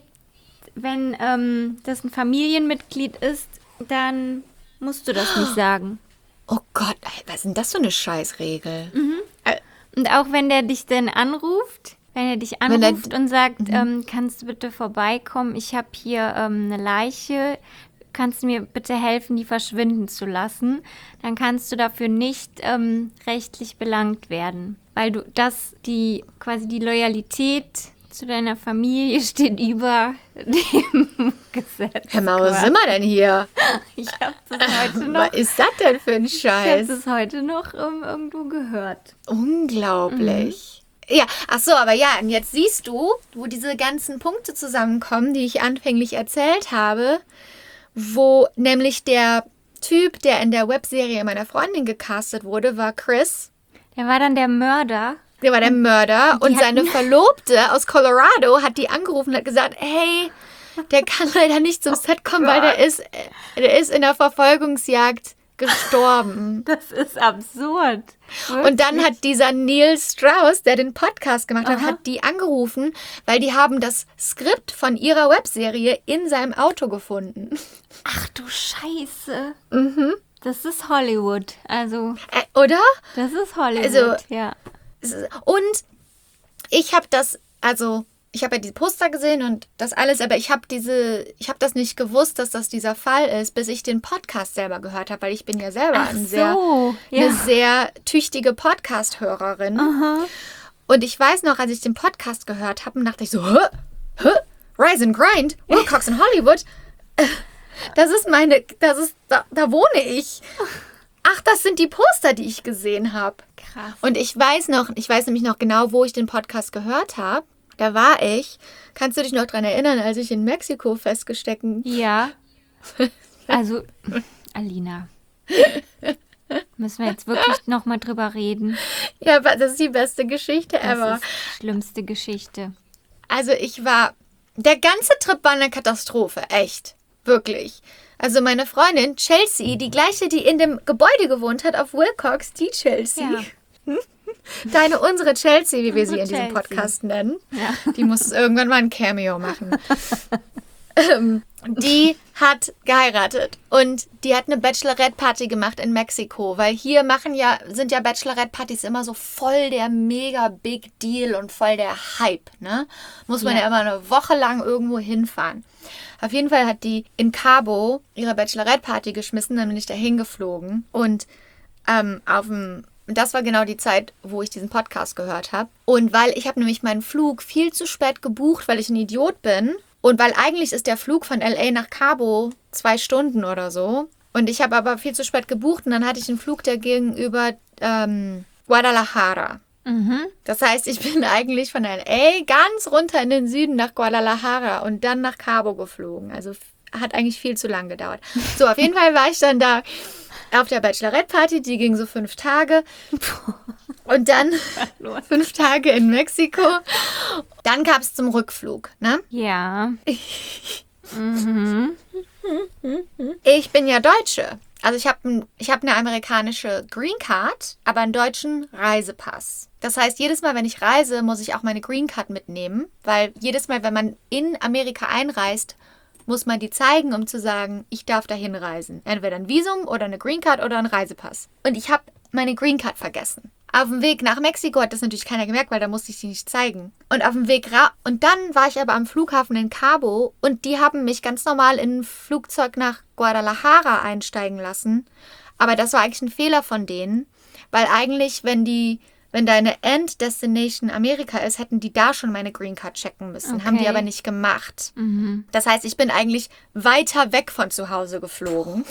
wenn ähm, das ein Familienmitglied ist, dann musst du das nicht sagen. oh Gott, ey, was ist denn das für eine Scheißregel? Und auch wenn der dich dann anruft, wenn er dich Wenn er- anruft und sagt, ähm, kannst du bitte vorbeikommen, ich habe hier ähm, eine Leiche, kannst du mir bitte helfen, die verschwinden zu lassen, dann kannst du dafür nicht ähm, rechtlich belangt werden, weil du das, die quasi die Loyalität zu deiner Familie steht über dem Gesetz. Hör mal, wo sind wir denn hier? Ich habe das heute noch, Was ist das denn für ein ich habe Scheiß? das heute noch ähm, irgendwo gehört. Unglaublich. Ja, ach so, aber ja, und jetzt siehst du, wo diese ganzen Punkte zusammenkommen, die ich anfänglich erzählt habe, wo nämlich der Typ, der in der Webserie meiner Freundin gecastet wurde, war Chris. Der war dann der Mörder. Der war der Mörder und hatten- seine Verlobte aus Colorado hat die angerufen und hat gesagt, hey, der kann leider nicht zum Set kommen, weil der ist, der ist in der Verfolgungsjagd gestorben. Das ist absurd. Und dann hat dieser Neil Strauss, der den Podcast gemacht hat, hat die angerufen, weil die haben das Skript von ihrer Webserie in seinem Auto gefunden. Ach du Scheiße. Mhm. Das ist Hollywood. Also, Äh, oder? das ist Hollywood, Also- ja. Und ich habe das, also ich habe ja die Poster gesehen und das alles, aber ich habe diese, ich habe das nicht gewusst, dass das dieser Fall ist, bis ich den Podcast selber gehört habe, weil ich bin ja selber Ach ein sehr, so, ja. eine sehr tüchtige Podcast-Hörerin. Und ich weiß noch, als ich den Podcast gehört habe, dachte ich so, hä? Hä? Rise and Grind? Wilcox in Hollywood? Äh, Das ist meine, das ist, da, da wohne ich. Ach, das sind die Poster, die ich gesehen habe. Krass. Und ich weiß noch, ich weiß nämlich noch genau, wo ich den Podcast gehört habe. Da war ich, kannst du dich noch dran erinnern, als ich in Mexiko festgestecken? Ja. Also, Alina. Müssen wir jetzt wirklich nochmal drüber reden? Ja, aber das ist die beste Geschichte ever. Das ist die schlimmste Geschichte. Also ich war, der ganze Trip war eine Katastrophe, echt, wirklich. Also meine Freundin Chelsea, die gleiche, die in dem Gebäude gewohnt hat auf Wilcox, die Chelsea. Ja. Deine, unsere Chelsea, wie wir sie in Unsere diesem Chelsea. Podcast nennen. Ja. Die muss irgendwann mal ein Cameo machen. ähm, die hat geheiratet und die hat eine Bachelorette-Party gemacht in Mexiko, weil hier machen ja, sind ja Bachelorette-Partys immer so voll der mega Big Deal und voll der Hype, ne? Muss man ja, Ja. immer eine Woche lang irgendwo hinfahren. Auf jeden Fall hat die in Cabo ihre Bachelorette-Party geschmissen, dann bin ich da hingeflogen und ähm, auf dem das war genau die Zeit, wo ich diesen Podcast gehört habe. Und weil ich habe nämlich meinen Flug viel zu spät gebucht, weil ich ein Idiot bin. Und weil eigentlich ist der Flug von L A nach Cabo zwei Stunden oder so. Und ich habe aber viel zu spät gebucht und dann hatte ich einen Flug, der ging über ähm, Guadalajara. Mhm. Das heißt, ich bin eigentlich von L A ganz runter in den Süden nach Guadalajara und dann nach Cabo geflogen. Also hat eigentlich viel zu lang gedauert. So, auf jeden Fall war ich dann da auf der Bachelorette-Party, die ging so fünf Tage. Und dann fünf Tage in Mexiko. Dann gab es zum Rückflug, ne? Ja. Ich bin ja Deutsche. Also ich habe ich hab eine amerikanische Green Card, aber einen deutschen Reisepass. Das heißt, jedes Mal, wenn ich reise, muss ich auch meine Green Card mitnehmen, weil jedes Mal, wenn man in Amerika einreist, muss man die zeigen, um zu sagen, ich darf dahin reisen. Entweder ein Visum oder eine Green Card oder ein Reisepass. Und ich habe meine Green Card vergessen. Auf dem Weg nach Mexiko hat das natürlich keiner gemerkt, weil da musste ich sie nicht zeigen. Und auf dem Weg ra- und dann war ich aber am Flughafen in Cabo und die haben mich ganz normal in ein Flugzeug nach Guadalajara einsteigen lassen. Aber das war eigentlich ein Fehler von denen, weil eigentlich, wenn die Wenn deine End-Destination Amerika ist, hätten die da schon meine Green Card checken müssen. Okay. Haben die aber nicht gemacht. Mhm. Das heißt, ich bin eigentlich weiter weg von zu Hause geflogen.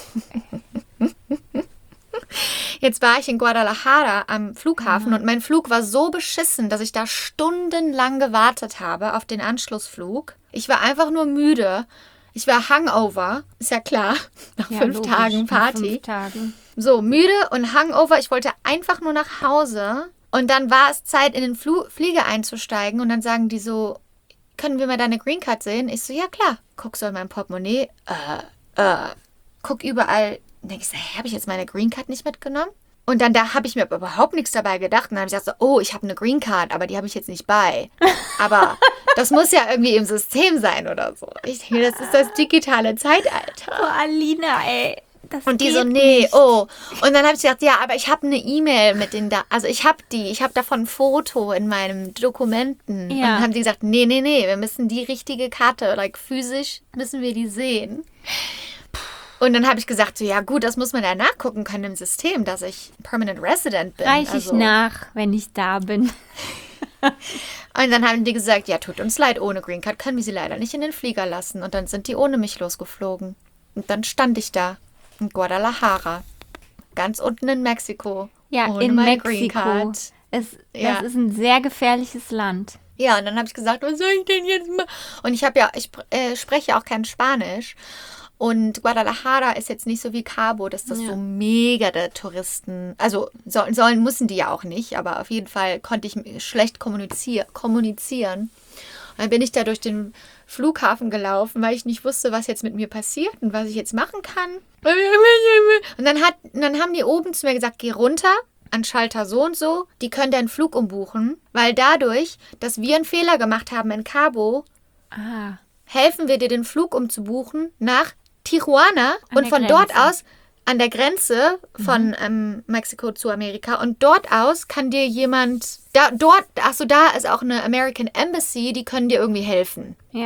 Jetzt war ich in Guadalajara am Flughafen und mein Flug war so beschissen, dass ich da stundenlang gewartet habe auf den Anschlussflug. Ich war einfach nur müde. Ich war Hangover, ist ja klar, nach Ja, fünf logisch, Tagen nach Party. Fünf Tagen. So, müde und Hangover. Ich wollte einfach nur nach Hause. Und dann war es Zeit, in den Flu- Flieger einzusteigen. Und dann sagen die so, können wir mal deine Green Card sehen? Ich so, ja klar. Guck so in mein Portemonnaie. Äh, äh. Guck überall. Dann denke ich so, hä, habe ich jetzt meine Green Card nicht mitgenommen? Und dann da habe ich mir aber überhaupt nichts dabei gedacht. Und dann habe ich gesagt so, oh, ich habe eine Green Card, aber die habe ich jetzt nicht bei. Aber das muss ja irgendwie im System sein oder so. Ich denke, das ist das digitale Zeitalter. Oh, Alina, ey. Das Und die geht so, nee, nicht. oh. Und dann habe ich gesagt, ja, aber ich habe eine E-Mail mit den da, also ich habe die, ich habe davon ein Foto in meinen Dokumenten. Ja. Und dann haben die gesagt, nee, nee, nee, wir müssen die richtige Karte, like physisch müssen wir die sehen. Und dann habe ich gesagt, so, ja gut, das muss man ja nachgucken können im System, dass ich Permanent Resident bin. Reich ich also. nach, wenn ich da bin. Und dann haben die gesagt, ja, tut uns leid, ohne Green Card können wir sie leider nicht in den Flieger lassen. Und dann sind die ohne mich losgeflogen. Und dann stand ich da in Guadalajara, ganz unten in Mexiko. Ja, ohne in meine Green Mexiko. Card. Es, Ja. Das ist ein sehr gefährliches Land. Ja, und dann habe ich gesagt, was soll ich denn jetzt machen? Und ich habe ja, ich äh, spreche auch kein Spanisch. Und Guadalajara ist jetzt nicht so wie Cabo, dass das Ja. so mega der Touristen, also so, sollen müssen die ja auch nicht, aber auf jeden Fall konnte ich schlecht kommunizier, kommunizieren. Und dann bin ich da durch den Flughafen gelaufen, weil ich nicht wusste, was jetzt mit mir passiert und was ich jetzt machen kann. Und dann, hat, und dann haben die oben zu mir gesagt, geh runter an Schalter so und so, die können deinen Flug umbuchen, weil dadurch, dass wir einen Fehler gemacht haben in Cabo, Ah, helfen wir dir, den Flug umzubuchen nach Tijuana An und der von dort Grenze. aus an der Grenze von ähm, Mexiko zu Amerika. Und dort aus kann dir jemand, da, dort, achso, da ist auch eine American Embassy, die können dir irgendwie helfen. ja.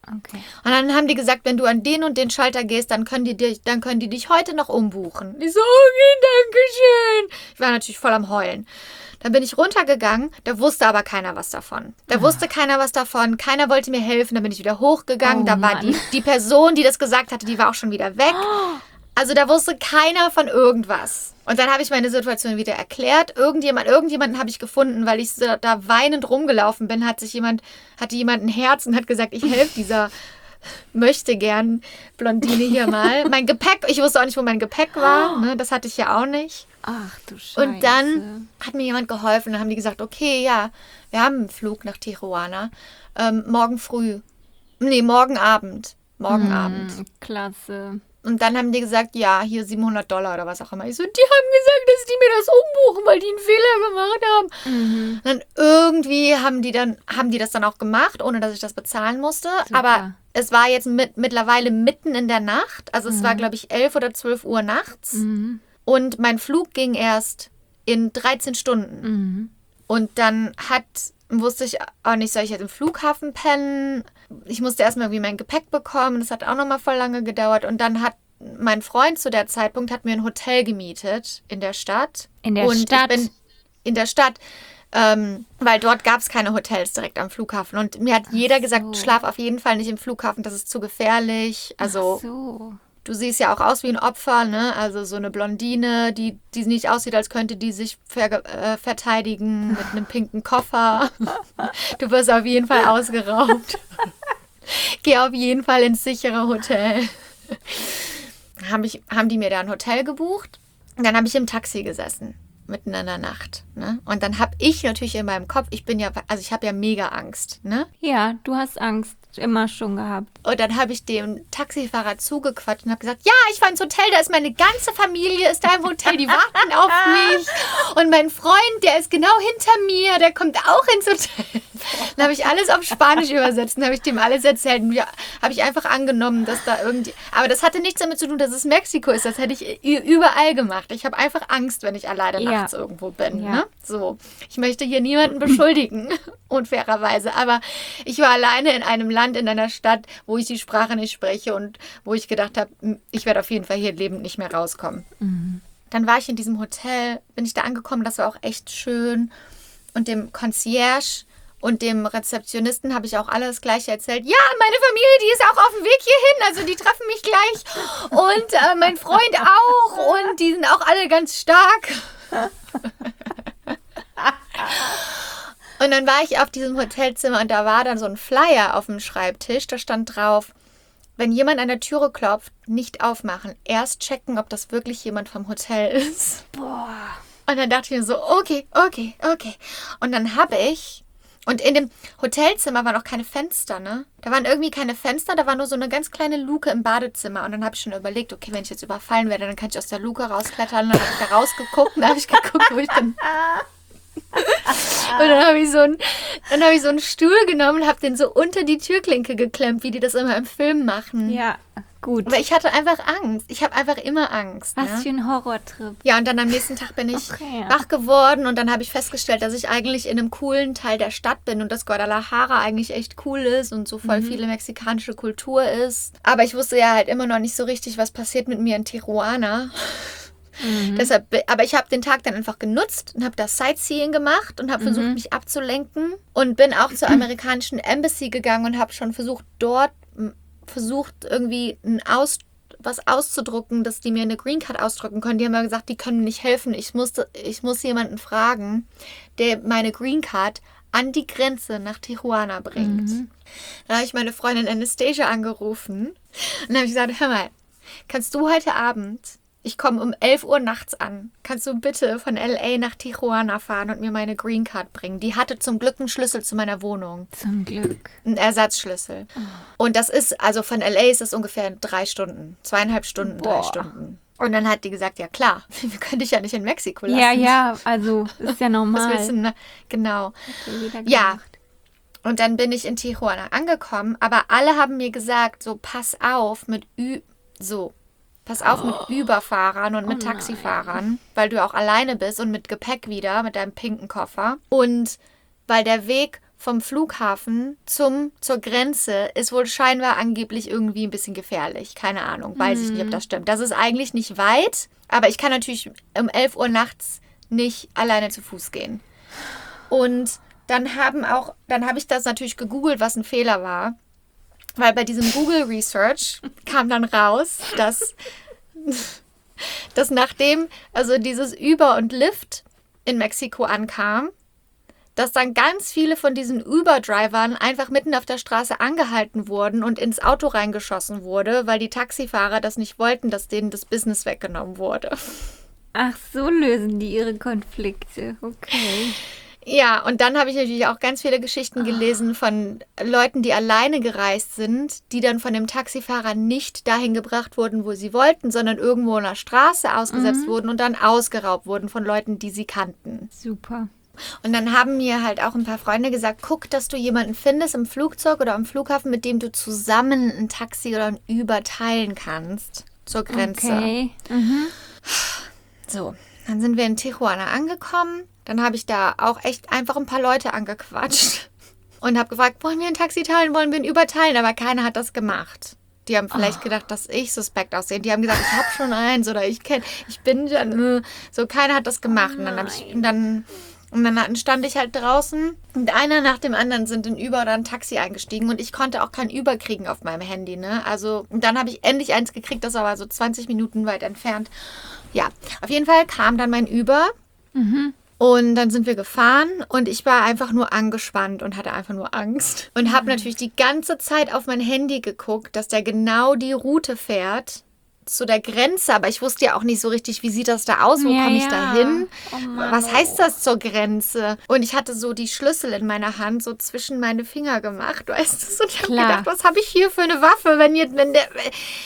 Okay. Und dann haben die gesagt, wenn du an den und den Schalter gehst, dann können die dich, dann können die dich heute noch umbuchen. Ich so, okay, danke schön. Ich war natürlich voll am Heulen. Dann bin ich runtergegangen, da wusste aber keiner was davon. Da wusste keiner was davon, keiner wollte mir helfen, dann bin ich wieder hochgegangen. Oh, da war Mann. die, die Person, die das gesagt hatte, die war auch schon wieder weg. Also da wusste keiner von irgendwas. Und dann habe ich meine Situation wieder erklärt. Irgendjemand, irgendjemanden habe ich gefunden, weil ich so da weinend rumgelaufen bin, hat sich jemand, hatte jemand ein Herz und hat gesagt, ich helfe dieser möchte gern Blondine hier mal. Mein Gepäck, ich wusste auch nicht, wo mein Gepäck war. Ne, das hatte ich ja auch nicht. Ach du Scheiße. Und dann hat mir jemand geholfen. Dann haben die gesagt, okay, ja, wir haben einen Flug nach Tijuana. Ähm, morgen früh. Nee, morgen Abend. Morgen Abend. Hm, klasse. Und dann haben die gesagt, ja, hier siebenhundert Dollar oder was auch immer. Ich so, die haben gesagt, dass die mir das umbuchen, weil die einen Fehler gemacht haben. Mhm. Und dann irgendwie haben die dann, haben die das dann auch gemacht, ohne dass ich das bezahlen musste. Super. Aber es war jetzt mit, mittlerweile mitten in der Nacht. Also es war, glaube ich, elf oder zwölf Uhr nachts. Mhm. Und mein Flug ging erst in dreizehn Stunden. Mhm. Und dann hat, wusste ich auch nicht, soll ich jetzt im Flughafen pennen? Ich musste erstmal irgendwie mein Gepäck bekommen. Das hat auch nochmal voll lange gedauert. Und dann hat mein Freund zu der Zeitpunkt hat mir ein Hotel gemietet in der Stadt. In der Und Stadt? Ich bin in der Stadt, ähm, weil dort gab es keine Hotels direkt am Flughafen. Und mir hat jeder gesagt, so. schlaf auf jeden Fall nicht im Flughafen, das ist zu gefährlich. Also Ach so. du siehst ja auch aus wie ein Opfer, ne? Also so eine Blondine, die, die nicht aussieht, als könnte die sich ver äh, verteidigen mit einem pinken Koffer. Du wirst auf jeden Fall ausgeraubt. Geh auf jeden Fall ins sichere Hotel. Haben, ich, haben die mir da ein Hotel gebucht. Und dann habe ich im Taxi gesessen, mitten in der Nacht. Ne? Und dann habe ich natürlich in meinem Kopf, ich bin ja, also ich habe ja mega Angst, ne? Ja, du hast Angst immer schon gehabt. Und dann habe ich dem Taxifahrer zugequatscht und habe gesagt, ja, ich fahre ins Hotel, da ist meine ganze Familie, ist da im Hotel, die warten auf mich. Und mein Freund, der ist genau hinter mir, der kommt auch ins Hotel. Dann habe ich alles auf Spanisch übersetzt und habe ich dem alles erzählt. Und ja, habe ich einfach angenommen, dass da irgendwie... Aber das hatte nichts damit zu tun, dass es Mexiko ist. Das hätte ich überall gemacht. Ich habe einfach Angst, wenn ich alleine Ja. nachts irgendwo bin. Ja. Ne? So. Ich möchte hier niemanden beschuldigen, unfairerweise. Aber ich war alleine in einem Land, in einer Stadt, wo ich die Sprache nicht spreche und wo ich gedacht habe, ich werde auf jeden Fall hier lebend nicht mehr rauskommen. Mhm. Dann war ich in diesem Hotel, bin ich da angekommen, das war auch echt schön. Und dem Concierge und dem Rezeptionisten habe ich auch alles Gleiche erzählt. Ja, meine Familie, die ist auch auf dem Weg hierhin, also die treffen mich gleich. Und äh, mein Freund auch und die sind auch alle ganz stark. Und dann war ich auf diesem Hotelzimmer und da war dann so ein Flyer auf dem Schreibtisch. Da stand drauf, wenn jemand an der Türe klopft, nicht aufmachen. Erst checken, ob das wirklich jemand vom Hotel ist. Boah. Und dann dachte ich mir so, okay, okay, okay. Und dann habe ich, und in dem Hotelzimmer waren auch keine Fenster, ne? Da waren irgendwie keine Fenster, da war nur so eine ganz kleine Luke im Badezimmer. Und dann habe ich schon überlegt, okay, wenn ich jetzt überfallen werde, dann kann ich aus der Luke rausklettern. Und dann habe ich da rausgeguckt und dann habe ich geguckt, wo ich bin. Und dann habe ich, so ein, dann hab ich so einen Stuhl genommen und habe den so unter die Türklinke geklemmt, wie die das immer im Film machen. Ja, gut. Aber ich hatte einfach Angst. Ich habe einfach immer Angst. Was Ne? für ein Horrortrip. Ja, und dann am nächsten Tag bin ich Okay, ja. wach geworden und dann habe ich festgestellt, dass ich eigentlich in einem coolen Teil der Stadt bin und dass Guadalajara eigentlich echt cool ist und so voll viele mexikanische Kultur ist. Aber ich wusste ja halt immer noch nicht so richtig, was passiert mit mir in Tijuana. Mhm. Deshalb, aber ich habe den Tag dann einfach genutzt und habe das Sightseeing gemacht und habe versucht, mich abzulenken und bin auch zur amerikanischen Embassy gegangen und habe schon versucht, dort m, versucht, irgendwie ein Aus, was auszudrucken, dass die mir eine Green Card ausdrucken können. Die haben mir gesagt, die können mir nicht helfen. Ich musste, ich muss jemanden fragen, der meine Green Card an die Grenze nach Tijuana bringt. Mhm. Da habe ich meine Freundin Anastasia angerufen und dann habe ich gesagt, hör mal, kannst du heute Abend... Ich komme um elf Uhr nachts an. Kannst du bitte von L A nach Tijuana fahren und mir meine Green Card bringen? Die hatte zum Glück einen Schlüssel zu meiner Wohnung. Zum Glück. Einen Ersatzschlüssel. Und das ist, also von L A ist das ungefähr drei Stunden. Zweieinhalb Stunden, drei Boah. Stunden. Und dann hat die gesagt, ja klar, wir können dich ja nicht in Mexiko lassen. Ja, ja, also ist ja Was normal. willst du denn? Genau. Hat ja jeder Ja. gemacht. Und dann bin ich in Tijuana angekommen, aber alle haben mir gesagt, so pass auf mit Ü... So... Pass auf mit Überfahrern und mit Oh nein. Taxifahrern, weil du auch alleine bist und mit Gepäck wieder, mit deinem pinken Koffer. Und weil der Weg vom Flughafen zum, zur Grenze ist wohl scheinbar angeblich irgendwie ein bisschen gefährlich. Keine Ahnung, weiß ich nicht, ob das stimmt. Das ist eigentlich nicht weit, aber ich kann natürlich um elf Uhr nachts nicht alleine zu Fuß gehen. Und dann haben auch, dann habe ich das natürlich gegoogelt, was ein Fehler war. Weil bei diesem Google Research kam dann raus, dass, dass nachdem also dieses Uber und Lyft in Mexiko ankam, dass dann ganz viele von diesen Uber-Drivern einfach mitten auf der Straße angehalten wurden und ins Auto reingeschossen wurde, weil die Taxifahrer das nicht wollten, dass denen das Business weggenommen wurde. Ach, so lösen die ihre Konflikte. Okay. Ja, und dann habe ich natürlich auch ganz viele Geschichten gelesen von Leuten, die alleine gereist sind, die dann von dem Taxifahrer nicht dahin gebracht wurden, wo sie wollten, sondern irgendwo in der Straße ausgesetzt mhm. wurden und dann ausgeraubt wurden von Leuten, die sie kannten. Super. Und dann haben mir halt auch ein paar Freunde gesagt, guck, dass du jemanden findest im Flugzeug oder am Flughafen, mit dem du zusammen ein Taxi oder ein Uber teilen kannst zur Grenze. Okay. Mhm. So, dann sind wir in Tijuana angekommen. Dann habe ich da auch echt einfach ein paar Leute angequatscht und habe gefragt, wollen wir ein Taxi teilen, wollen wir ein Uber teilen? Aber keiner hat das gemacht. Die haben vielleicht oh. gedacht, dass ich suspekt aussehe. Die haben gesagt, ich habe schon eins oder ich kenne, ich bin schon. So, keiner hat das gemacht. Und dann habe ich, und dann... Und dann stand ich halt draußen und einer nach dem anderen sind in Uber oder ein Taxi eingestiegen und ich konnte auch kein Uber kriegen auf meinem Handy, ne? Also, und dann habe ich endlich eins gekriegt, das war aber so zwanzig Minuten weit entfernt. Ja, auf jeden Fall kam dann mein Uber mhm. und dann sind wir gefahren und ich war einfach nur angespannt und hatte einfach nur Angst und habe mhm. natürlich die ganze Zeit auf mein Handy geguckt, dass der genau die Route fährt zu der Grenze, aber ich wusste ja auch nicht so richtig, wie sieht das da aus, wo ja, komme ich ja. da hin, oh Mann, was heißt das zur Grenze? Und ich hatte so die Schlüssel in meiner Hand so zwischen meine Finger gemacht, weißt du, und ich habe gedacht, was habe ich hier für eine Waffe, wenn jetzt, wenn der...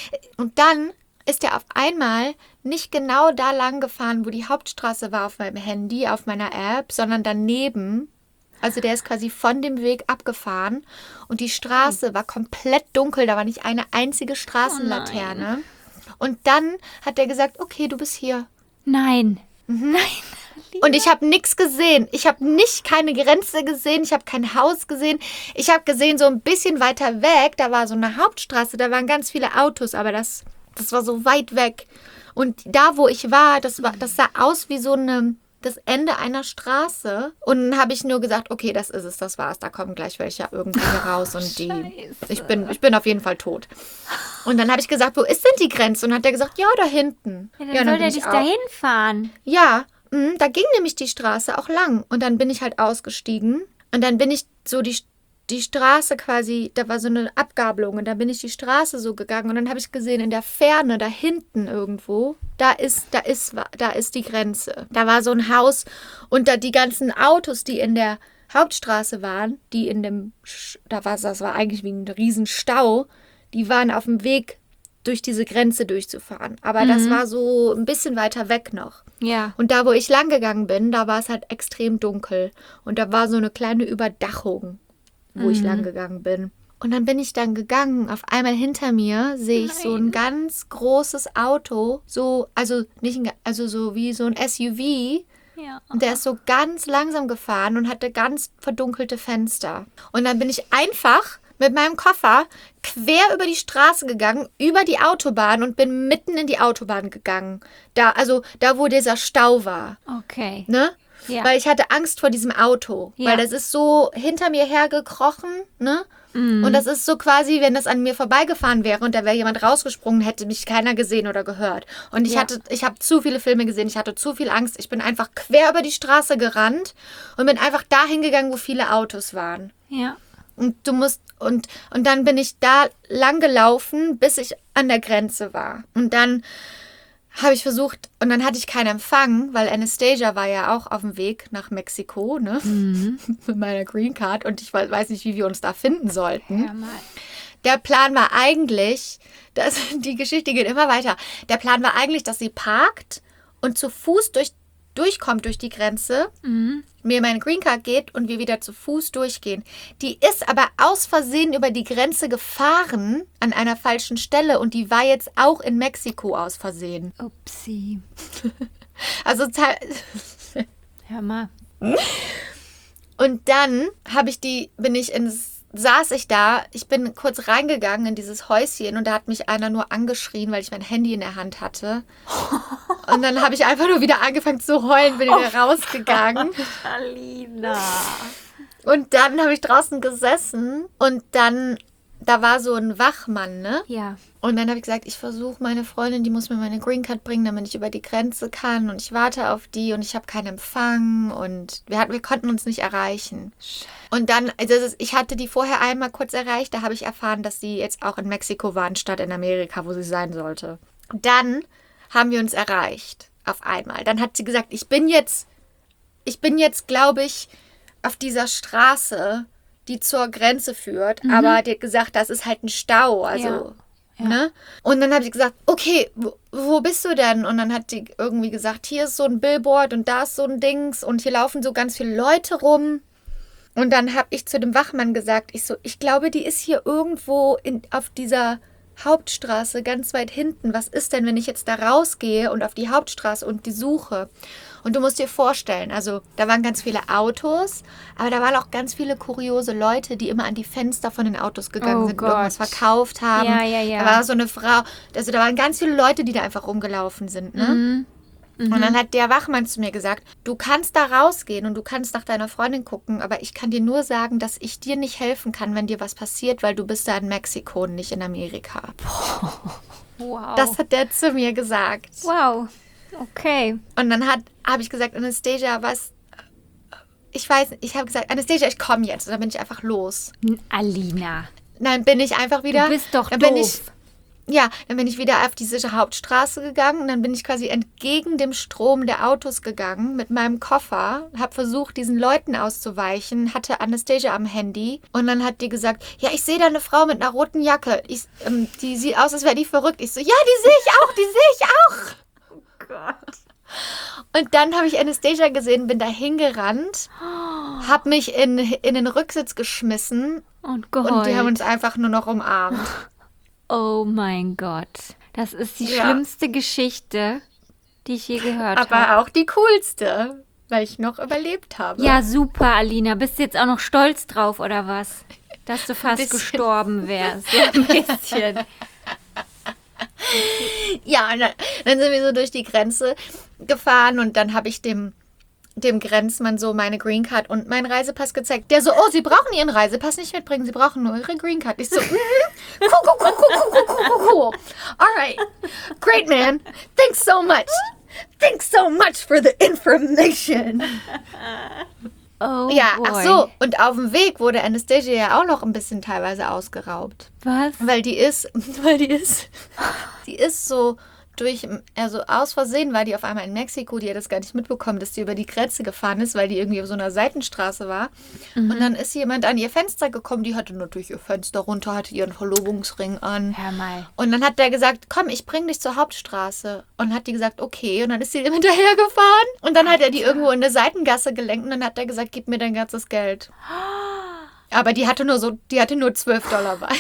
Und dann ist er auf einmal nicht genau da lang gefahren, wo die Hauptstraße war auf meinem Handy, auf meiner App, sondern daneben. Also der ist quasi von dem Weg abgefahren und die Straße war komplett dunkel, da war nicht eine einzige Straßenlaterne. Oh und dann hat er gesagt, okay, du bist hier. Nein. Mhm. Nein. Und ich habe nichts gesehen. Ich habe nicht keine Grenze gesehen. Ich habe kein Haus gesehen. Ich habe gesehen, so ein bisschen weiter weg, da war so eine Hauptstraße, da waren ganz viele Autos, aber das, das war so weit weg. Und da, wo ich war, das war, das sah aus wie so eine... das Ende einer Straße. Und dann habe ich nur gesagt, okay, das ist es, das war's. Da kommen gleich welche irgendwie raus und die. Ich bin, ich bin auf jeden Fall tot. Und dann habe ich gesagt, wo ist denn die Grenze? Und hat er gesagt, ja, da hinten. Ja, dann ja, soll der dich dahin fahren. Ja, mh, da ging nämlich die Straße auch lang. Und dann bin ich halt ausgestiegen. Und dann bin ich so die die Straße quasi, da war so eine Abgabelung und da bin ich die Straße so gegangen und dann habe ich gesehen, in der Ferne, da hinten irgendwo, da ist, da ist, da ist die Grenze. Da war so ein Haus und da die ganzen Autos, die in der Hauptstraße waren, die in dem, da war das war eigentlich wie ein Riesenstau, die waren auf dem Weg, durch diese Grenze durchzufahren. Aber mhm. das war so ein bisschen weiter weg noch. Ja. Und da, wo ich lang gegangen bin, da war es halt extrem dunkel und da war so eine kleine Überdachung, wo mhm. ich lang gegangen bin. Und dann bin ich dann gegangen. Auf einmal hinter mir sehe ich Nein. so ein ganz großes Auto. So, also nicht ein, also so wie so ein S U V. Ja. Und der ist so ganz langsam gefahren und hatte ganz verdunkelte Fenster. Und dann bin ich einfach mit meinem Koffer quer über die Straße gegangen, über die Autobahn und bin mitten in die Autobahn gegangen. Da, also da, wo dieser Stau war. Okay. Ne? Ja. Weil ich hatte Angst vor diesem Auto. Ja. Weil das ist so hinter mir hergekrochen, ne? Mm. Und das ist so quasi, wenn das an mir vorbeigefahren wäre und da wäre jemand rausgesprungen, hätte mich keiner gesehen oder gehört. Und ich ja. hatte, ich habe zu viele Filme gesehen, ich hatte zu viel Angst. Ich bin einfach quer über die Straße gerannt und bin einfach dahin gegangen, wo viele Autos waren. Ja. Und du musst, und, und dann bin ich da lang gelaufen, bis ich an der Grenze war. Und dann habe ich versucht, und dann hatte ich keinen Empfang, weil Anastasia war ja auch auf dem Weg nach Mexiko, ne? Mhm. Mit meiner Green Card. Und ich weiß nicht, wie wir uns da finden sollten. Ja, mal. Der Plan war eigentlich, dass, die Geschichte geht immer weiter. Der Plan war eigentlich, dass sie parkt und zu Fuß durch, durchkommt durch die Grenze, mhm. mir meine Green Card geht und wir wieder zu Fuß durchgehen. Die ist aber aus Versehen über die Grenze gefahren an einer falschen Stelle und die war jetzt auch in Mexiko aus Versehen. Upsi. Also, hör mal. Und dann habe ich die, bin ich ins, saß ich da, ich bin kurz reingegangen in dieses Häuschen und da hat mich einer nur angeschrien, weil ich mein Handy in der Hand hatte. Und dann habe ich einfach nur wieder angefangen zu heulen, bin wieder oh rausgegangen. Alina. Und dann habe ich draußen gesessen und dann, da war so ein Wachmann, ne? Ja. Und dann habe ich gesagt, ich versuche meine Freundin, die muss mir meine Green Card bringen, damit ich über die Grenze kann. Und ich warte auf die und ich habe keinen Empfang und wir, hatten, wir konnten uns nicht erreichen. Und dann, also das ist, ich hatte die vorher einmal kurz erreicht, da habe ich erfahren, dass sie jetzt auch in Mexiko waren, statt in Amerika, wo sie sein sollte. Und dann haben wir uns erreicht, auf einmal. Dann hat sie gesagt, ich bin jetzt, ich bin jetzt, glaube ich, auf dieser Straße, die zur Grenze führt. Mhm. Aber die hat gesagt, das ist halt ein Stau, also... Ja. Ja. Ne? Und dann habe ich gesagt, okay, wo, wo bist du denn? Und dann hat die irgendwie gesagt, hier ist so ein Billboard und da ist so ein Dings und hier laufen so ganz viele Leute rum. Und dann habe ich zu dem Wachmann gesagt, ich so, ich glaube, die ist hier irgendwo in, auf dieser Hauptstraße ganz weit hinten. Was ist denn, wenn ich jetzt da rausgehe und auf die Hauptstraße und die suche? Und du musst dir vorstellen, also da waren ganz viele Autos, aber da waren auch ganz viele kuriose Leute, die immer an die Fenster von den Autos gegangen oh sind Gott. und irgendwas verkauft haben. Ja, ja, ja. Da war so eine Frau, also da waren ganz viele Leute, die da einfach rumgelaufen sind, ne? Mhm. Mhm. Und dann hat der Wachmann zu mir gesagt, du kannst da rausgehen und du kannst nach deiner Freundin gucken, aber ich kann dir nur sagen, dass ich dir nicht helfen kann, wenn dir was passiert, weil du bist da in Mexiko und nicht in Amerika. Wow. Das hat der zu mir gesagt. Wow. Okay. Und dann habe ich gesagt, Anastasia, was? Ich weiß nicht, ich habe gesagt, Anastasia, ich komme jetzt. Und dann bin ich einfach los. Alina. Dann bin ich einfach wieder... Du bist doch dann doof. Bin ich, ja, dann bin ich wieder auf diese Hauptstraße gegangen und dann bin ich quasi entgegen dem Strom der Autos gegangen mit meinem Koffer, habe versucht, diesen Leuten auszuweichen, hatte Anastasia am Handy und dann hat die gesagt, ja, ich sehe da eine Frau mit einer roten Jacke. Ich, ähm, die sieht aus, als wäre die verrückt. Ich so, ja, die sehe ich auch, die sehe ich auch. Gott. Und dann habe ich Anastasia gesehen, bin da hingerannt, habe mich in, in den Rücksitz geschmissen und geheult. Und die haben uns einfach nur noch umarmt. Oh mein Gott. Das ist die Ja. schlimmste Geschichte, die ich je gehört habe. Aber auch die coolste, weil ich noch überlebt habe. Ja, super, Alina. Bist du jetzt auch noch stolz drauf, oder was? Dass du fast bisschen. gestorben wärst. So ein bisschen. Ja, und dann, dann sind wir so durch die Grenze gefahren und dann habe ich dem, dem Grenzmann so meine Green Card und meinen Reisepass gezeigt. Der so, oh, Sie brauchen Ihren Reisepass nicht mitbringen, Sie brauchen nur Ihre Green Card. Ich so, mhm, cool, cool, cool, cool, cool, cool, cool, cool. All right, great, man. Thanks so much. Thanks so much for the information. Oh Ja, boy. ach so. Und auf dem Weg wurde Anastasia ja auch noch ein bisschen teilweise ausgeraubt. Was? Weil die ist, weil die ist, die ist so durch, also aus Versehen war die auf einmal in Mexiko, die hat das gar nicht mitbekommen, dass die über die Grenze gefahren ist, weil die irgendwie auf so einer Seitenstraße war. Mhm. Und dann ist jemand an ihr Fenster gekommen, die hatte natürlich ihr Fenster runter, hatte ihren Verlobungsring an. Hör mal. Und dann hat der gesagt, komm, ich bring dich zur Hauptstraße. Und hat die gesagt, okay. Und dann ist sie ihm hinterhergefahren. Und dann hat er die irgendwo in eine Seitengasse gelenkt. Und dann hat er gesagt, gib mir dein ganzes Geld. Aber die hatte nur so, die hatte nur zwölf Dollar bei.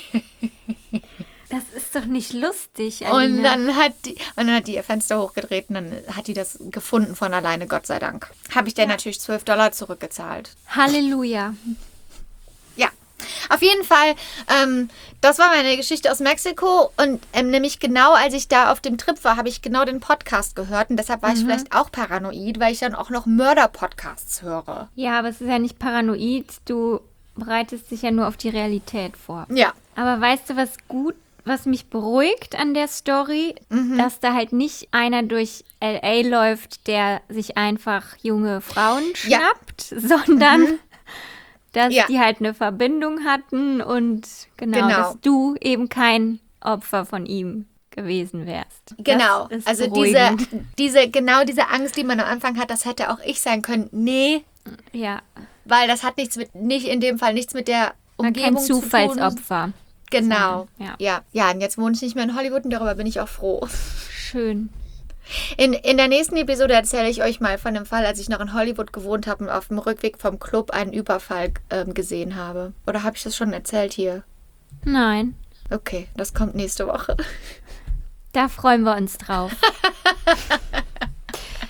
Das ist doch nicht lustig, Alina. Und dann hat die, und dann hat die ihr Fenster hochgedreht und dann hat die das gefunden von alleine, Gott sei Dank. Habe ich dir natürlich zwölf Dollar zurückgezahlt. Halleluja. Ja, auf jeden Fall, ähm, das war meine Geschichte aus Mexiko und ähm, nämlich genau als ich da auf dem Trip war, habe ich genau den Podcast gehört und deshalb war ich vielleicht auch paranoid, weil ich dann auch noch Mörder-Podcasts höre. Ja, aber es ist ja nicht paranoid. Du bereitest dich ja nur auf die Realität vor. Ja. Aber weißt du, was gut, was mich beruhigt an der Story, Mhm. dass da halt nicht einer durch L A läuft, der sich einfach junge Frauen Ja. schnappt, sondern dass Ja. die halt eine Verbindung hatten und genau, Genau. dass du eben kein Opfer von ihm gewesen wärst. Genau, Das ist also diese, beruhigend. diese, genau diese Angst, die man am Anfang hat, das hätte auch ich sein können. Nee, Ja, weil das hat nichts mit, nicht in dem Fall nichts mit der war Umgebung kein zu tun. Zufallsopfer. Genau, Ja. ja. ja. Und jetzt wohne ich nicht mehr in Hollywood und darüber bin ich auch froh. Schön. In, in der nächsten Episode erzähle ich euch mal von dem Fall, als ich noch in Hollywood gewohnt habe und auf dem Rückweg vom Club einen Überfall ähm, gesehen habe. Oder habe ich das schon erzählt hier? Nein, Okay, das kommt nächste Woche. da freuen wir uns drauf.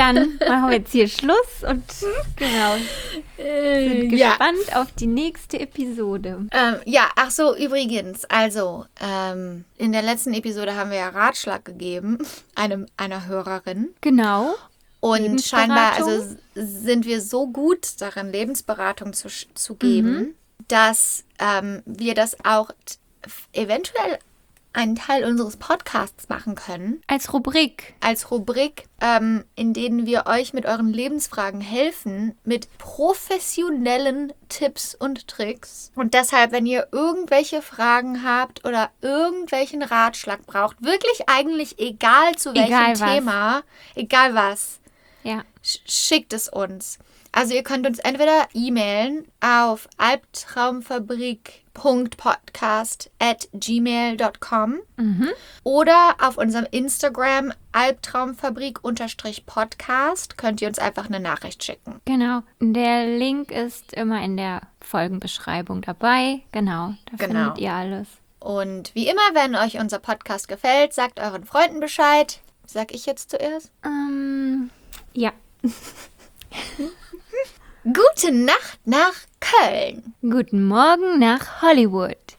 dann machen wir jetzt hier Schluss und genau, sind ja. gespannt auf die nächste Episode. Ähm, ja, ach so, übrigens, also ähm, in der letzten Episode haben wir ja Ratschlag gegeben, einem, einer Hörerin. Genau. Und scheinbar Lebensberatung. also, sind wir so gut darin, Lebensberatung zu, zu geben, Mhm. dass ähm, wir das auch t- eventuell einen Teil unseres Podcasts machen können, Als Rubrik. als Rubrik, ähm, in denen wir euch mit euren Lebensfragen helfen, mit professionellen Tipps und Tricks. Und deshalb, wenn ihr irgendwelche Fragen habt oder irgendwelchen Ratschlag braucht, wirklich eigentlich egal zu welchem Egal was. Thema, egal was, Ja. sch- schickt es uns. Also ihr könnt uns entweder e-mailen auf albtraumfabrik.podcast at gmail dot com Mhm. oder auf unserem Instagram albtraumfabrik-podcast könnt ihr uns einfach eine Nachricht schicken. Genau. Der Link ist immer in der Folgenbeschreibung dabei. Genau. Da Genau. findet ihr alles. Und wie immer, wenn euch unser Podcast gefällt, sagt euren Freunden Bescheid. Sag ich jetzt zuerst? Ähm, ja. Gute Nacht nach Köln. Guten Morgen nach Hollywood.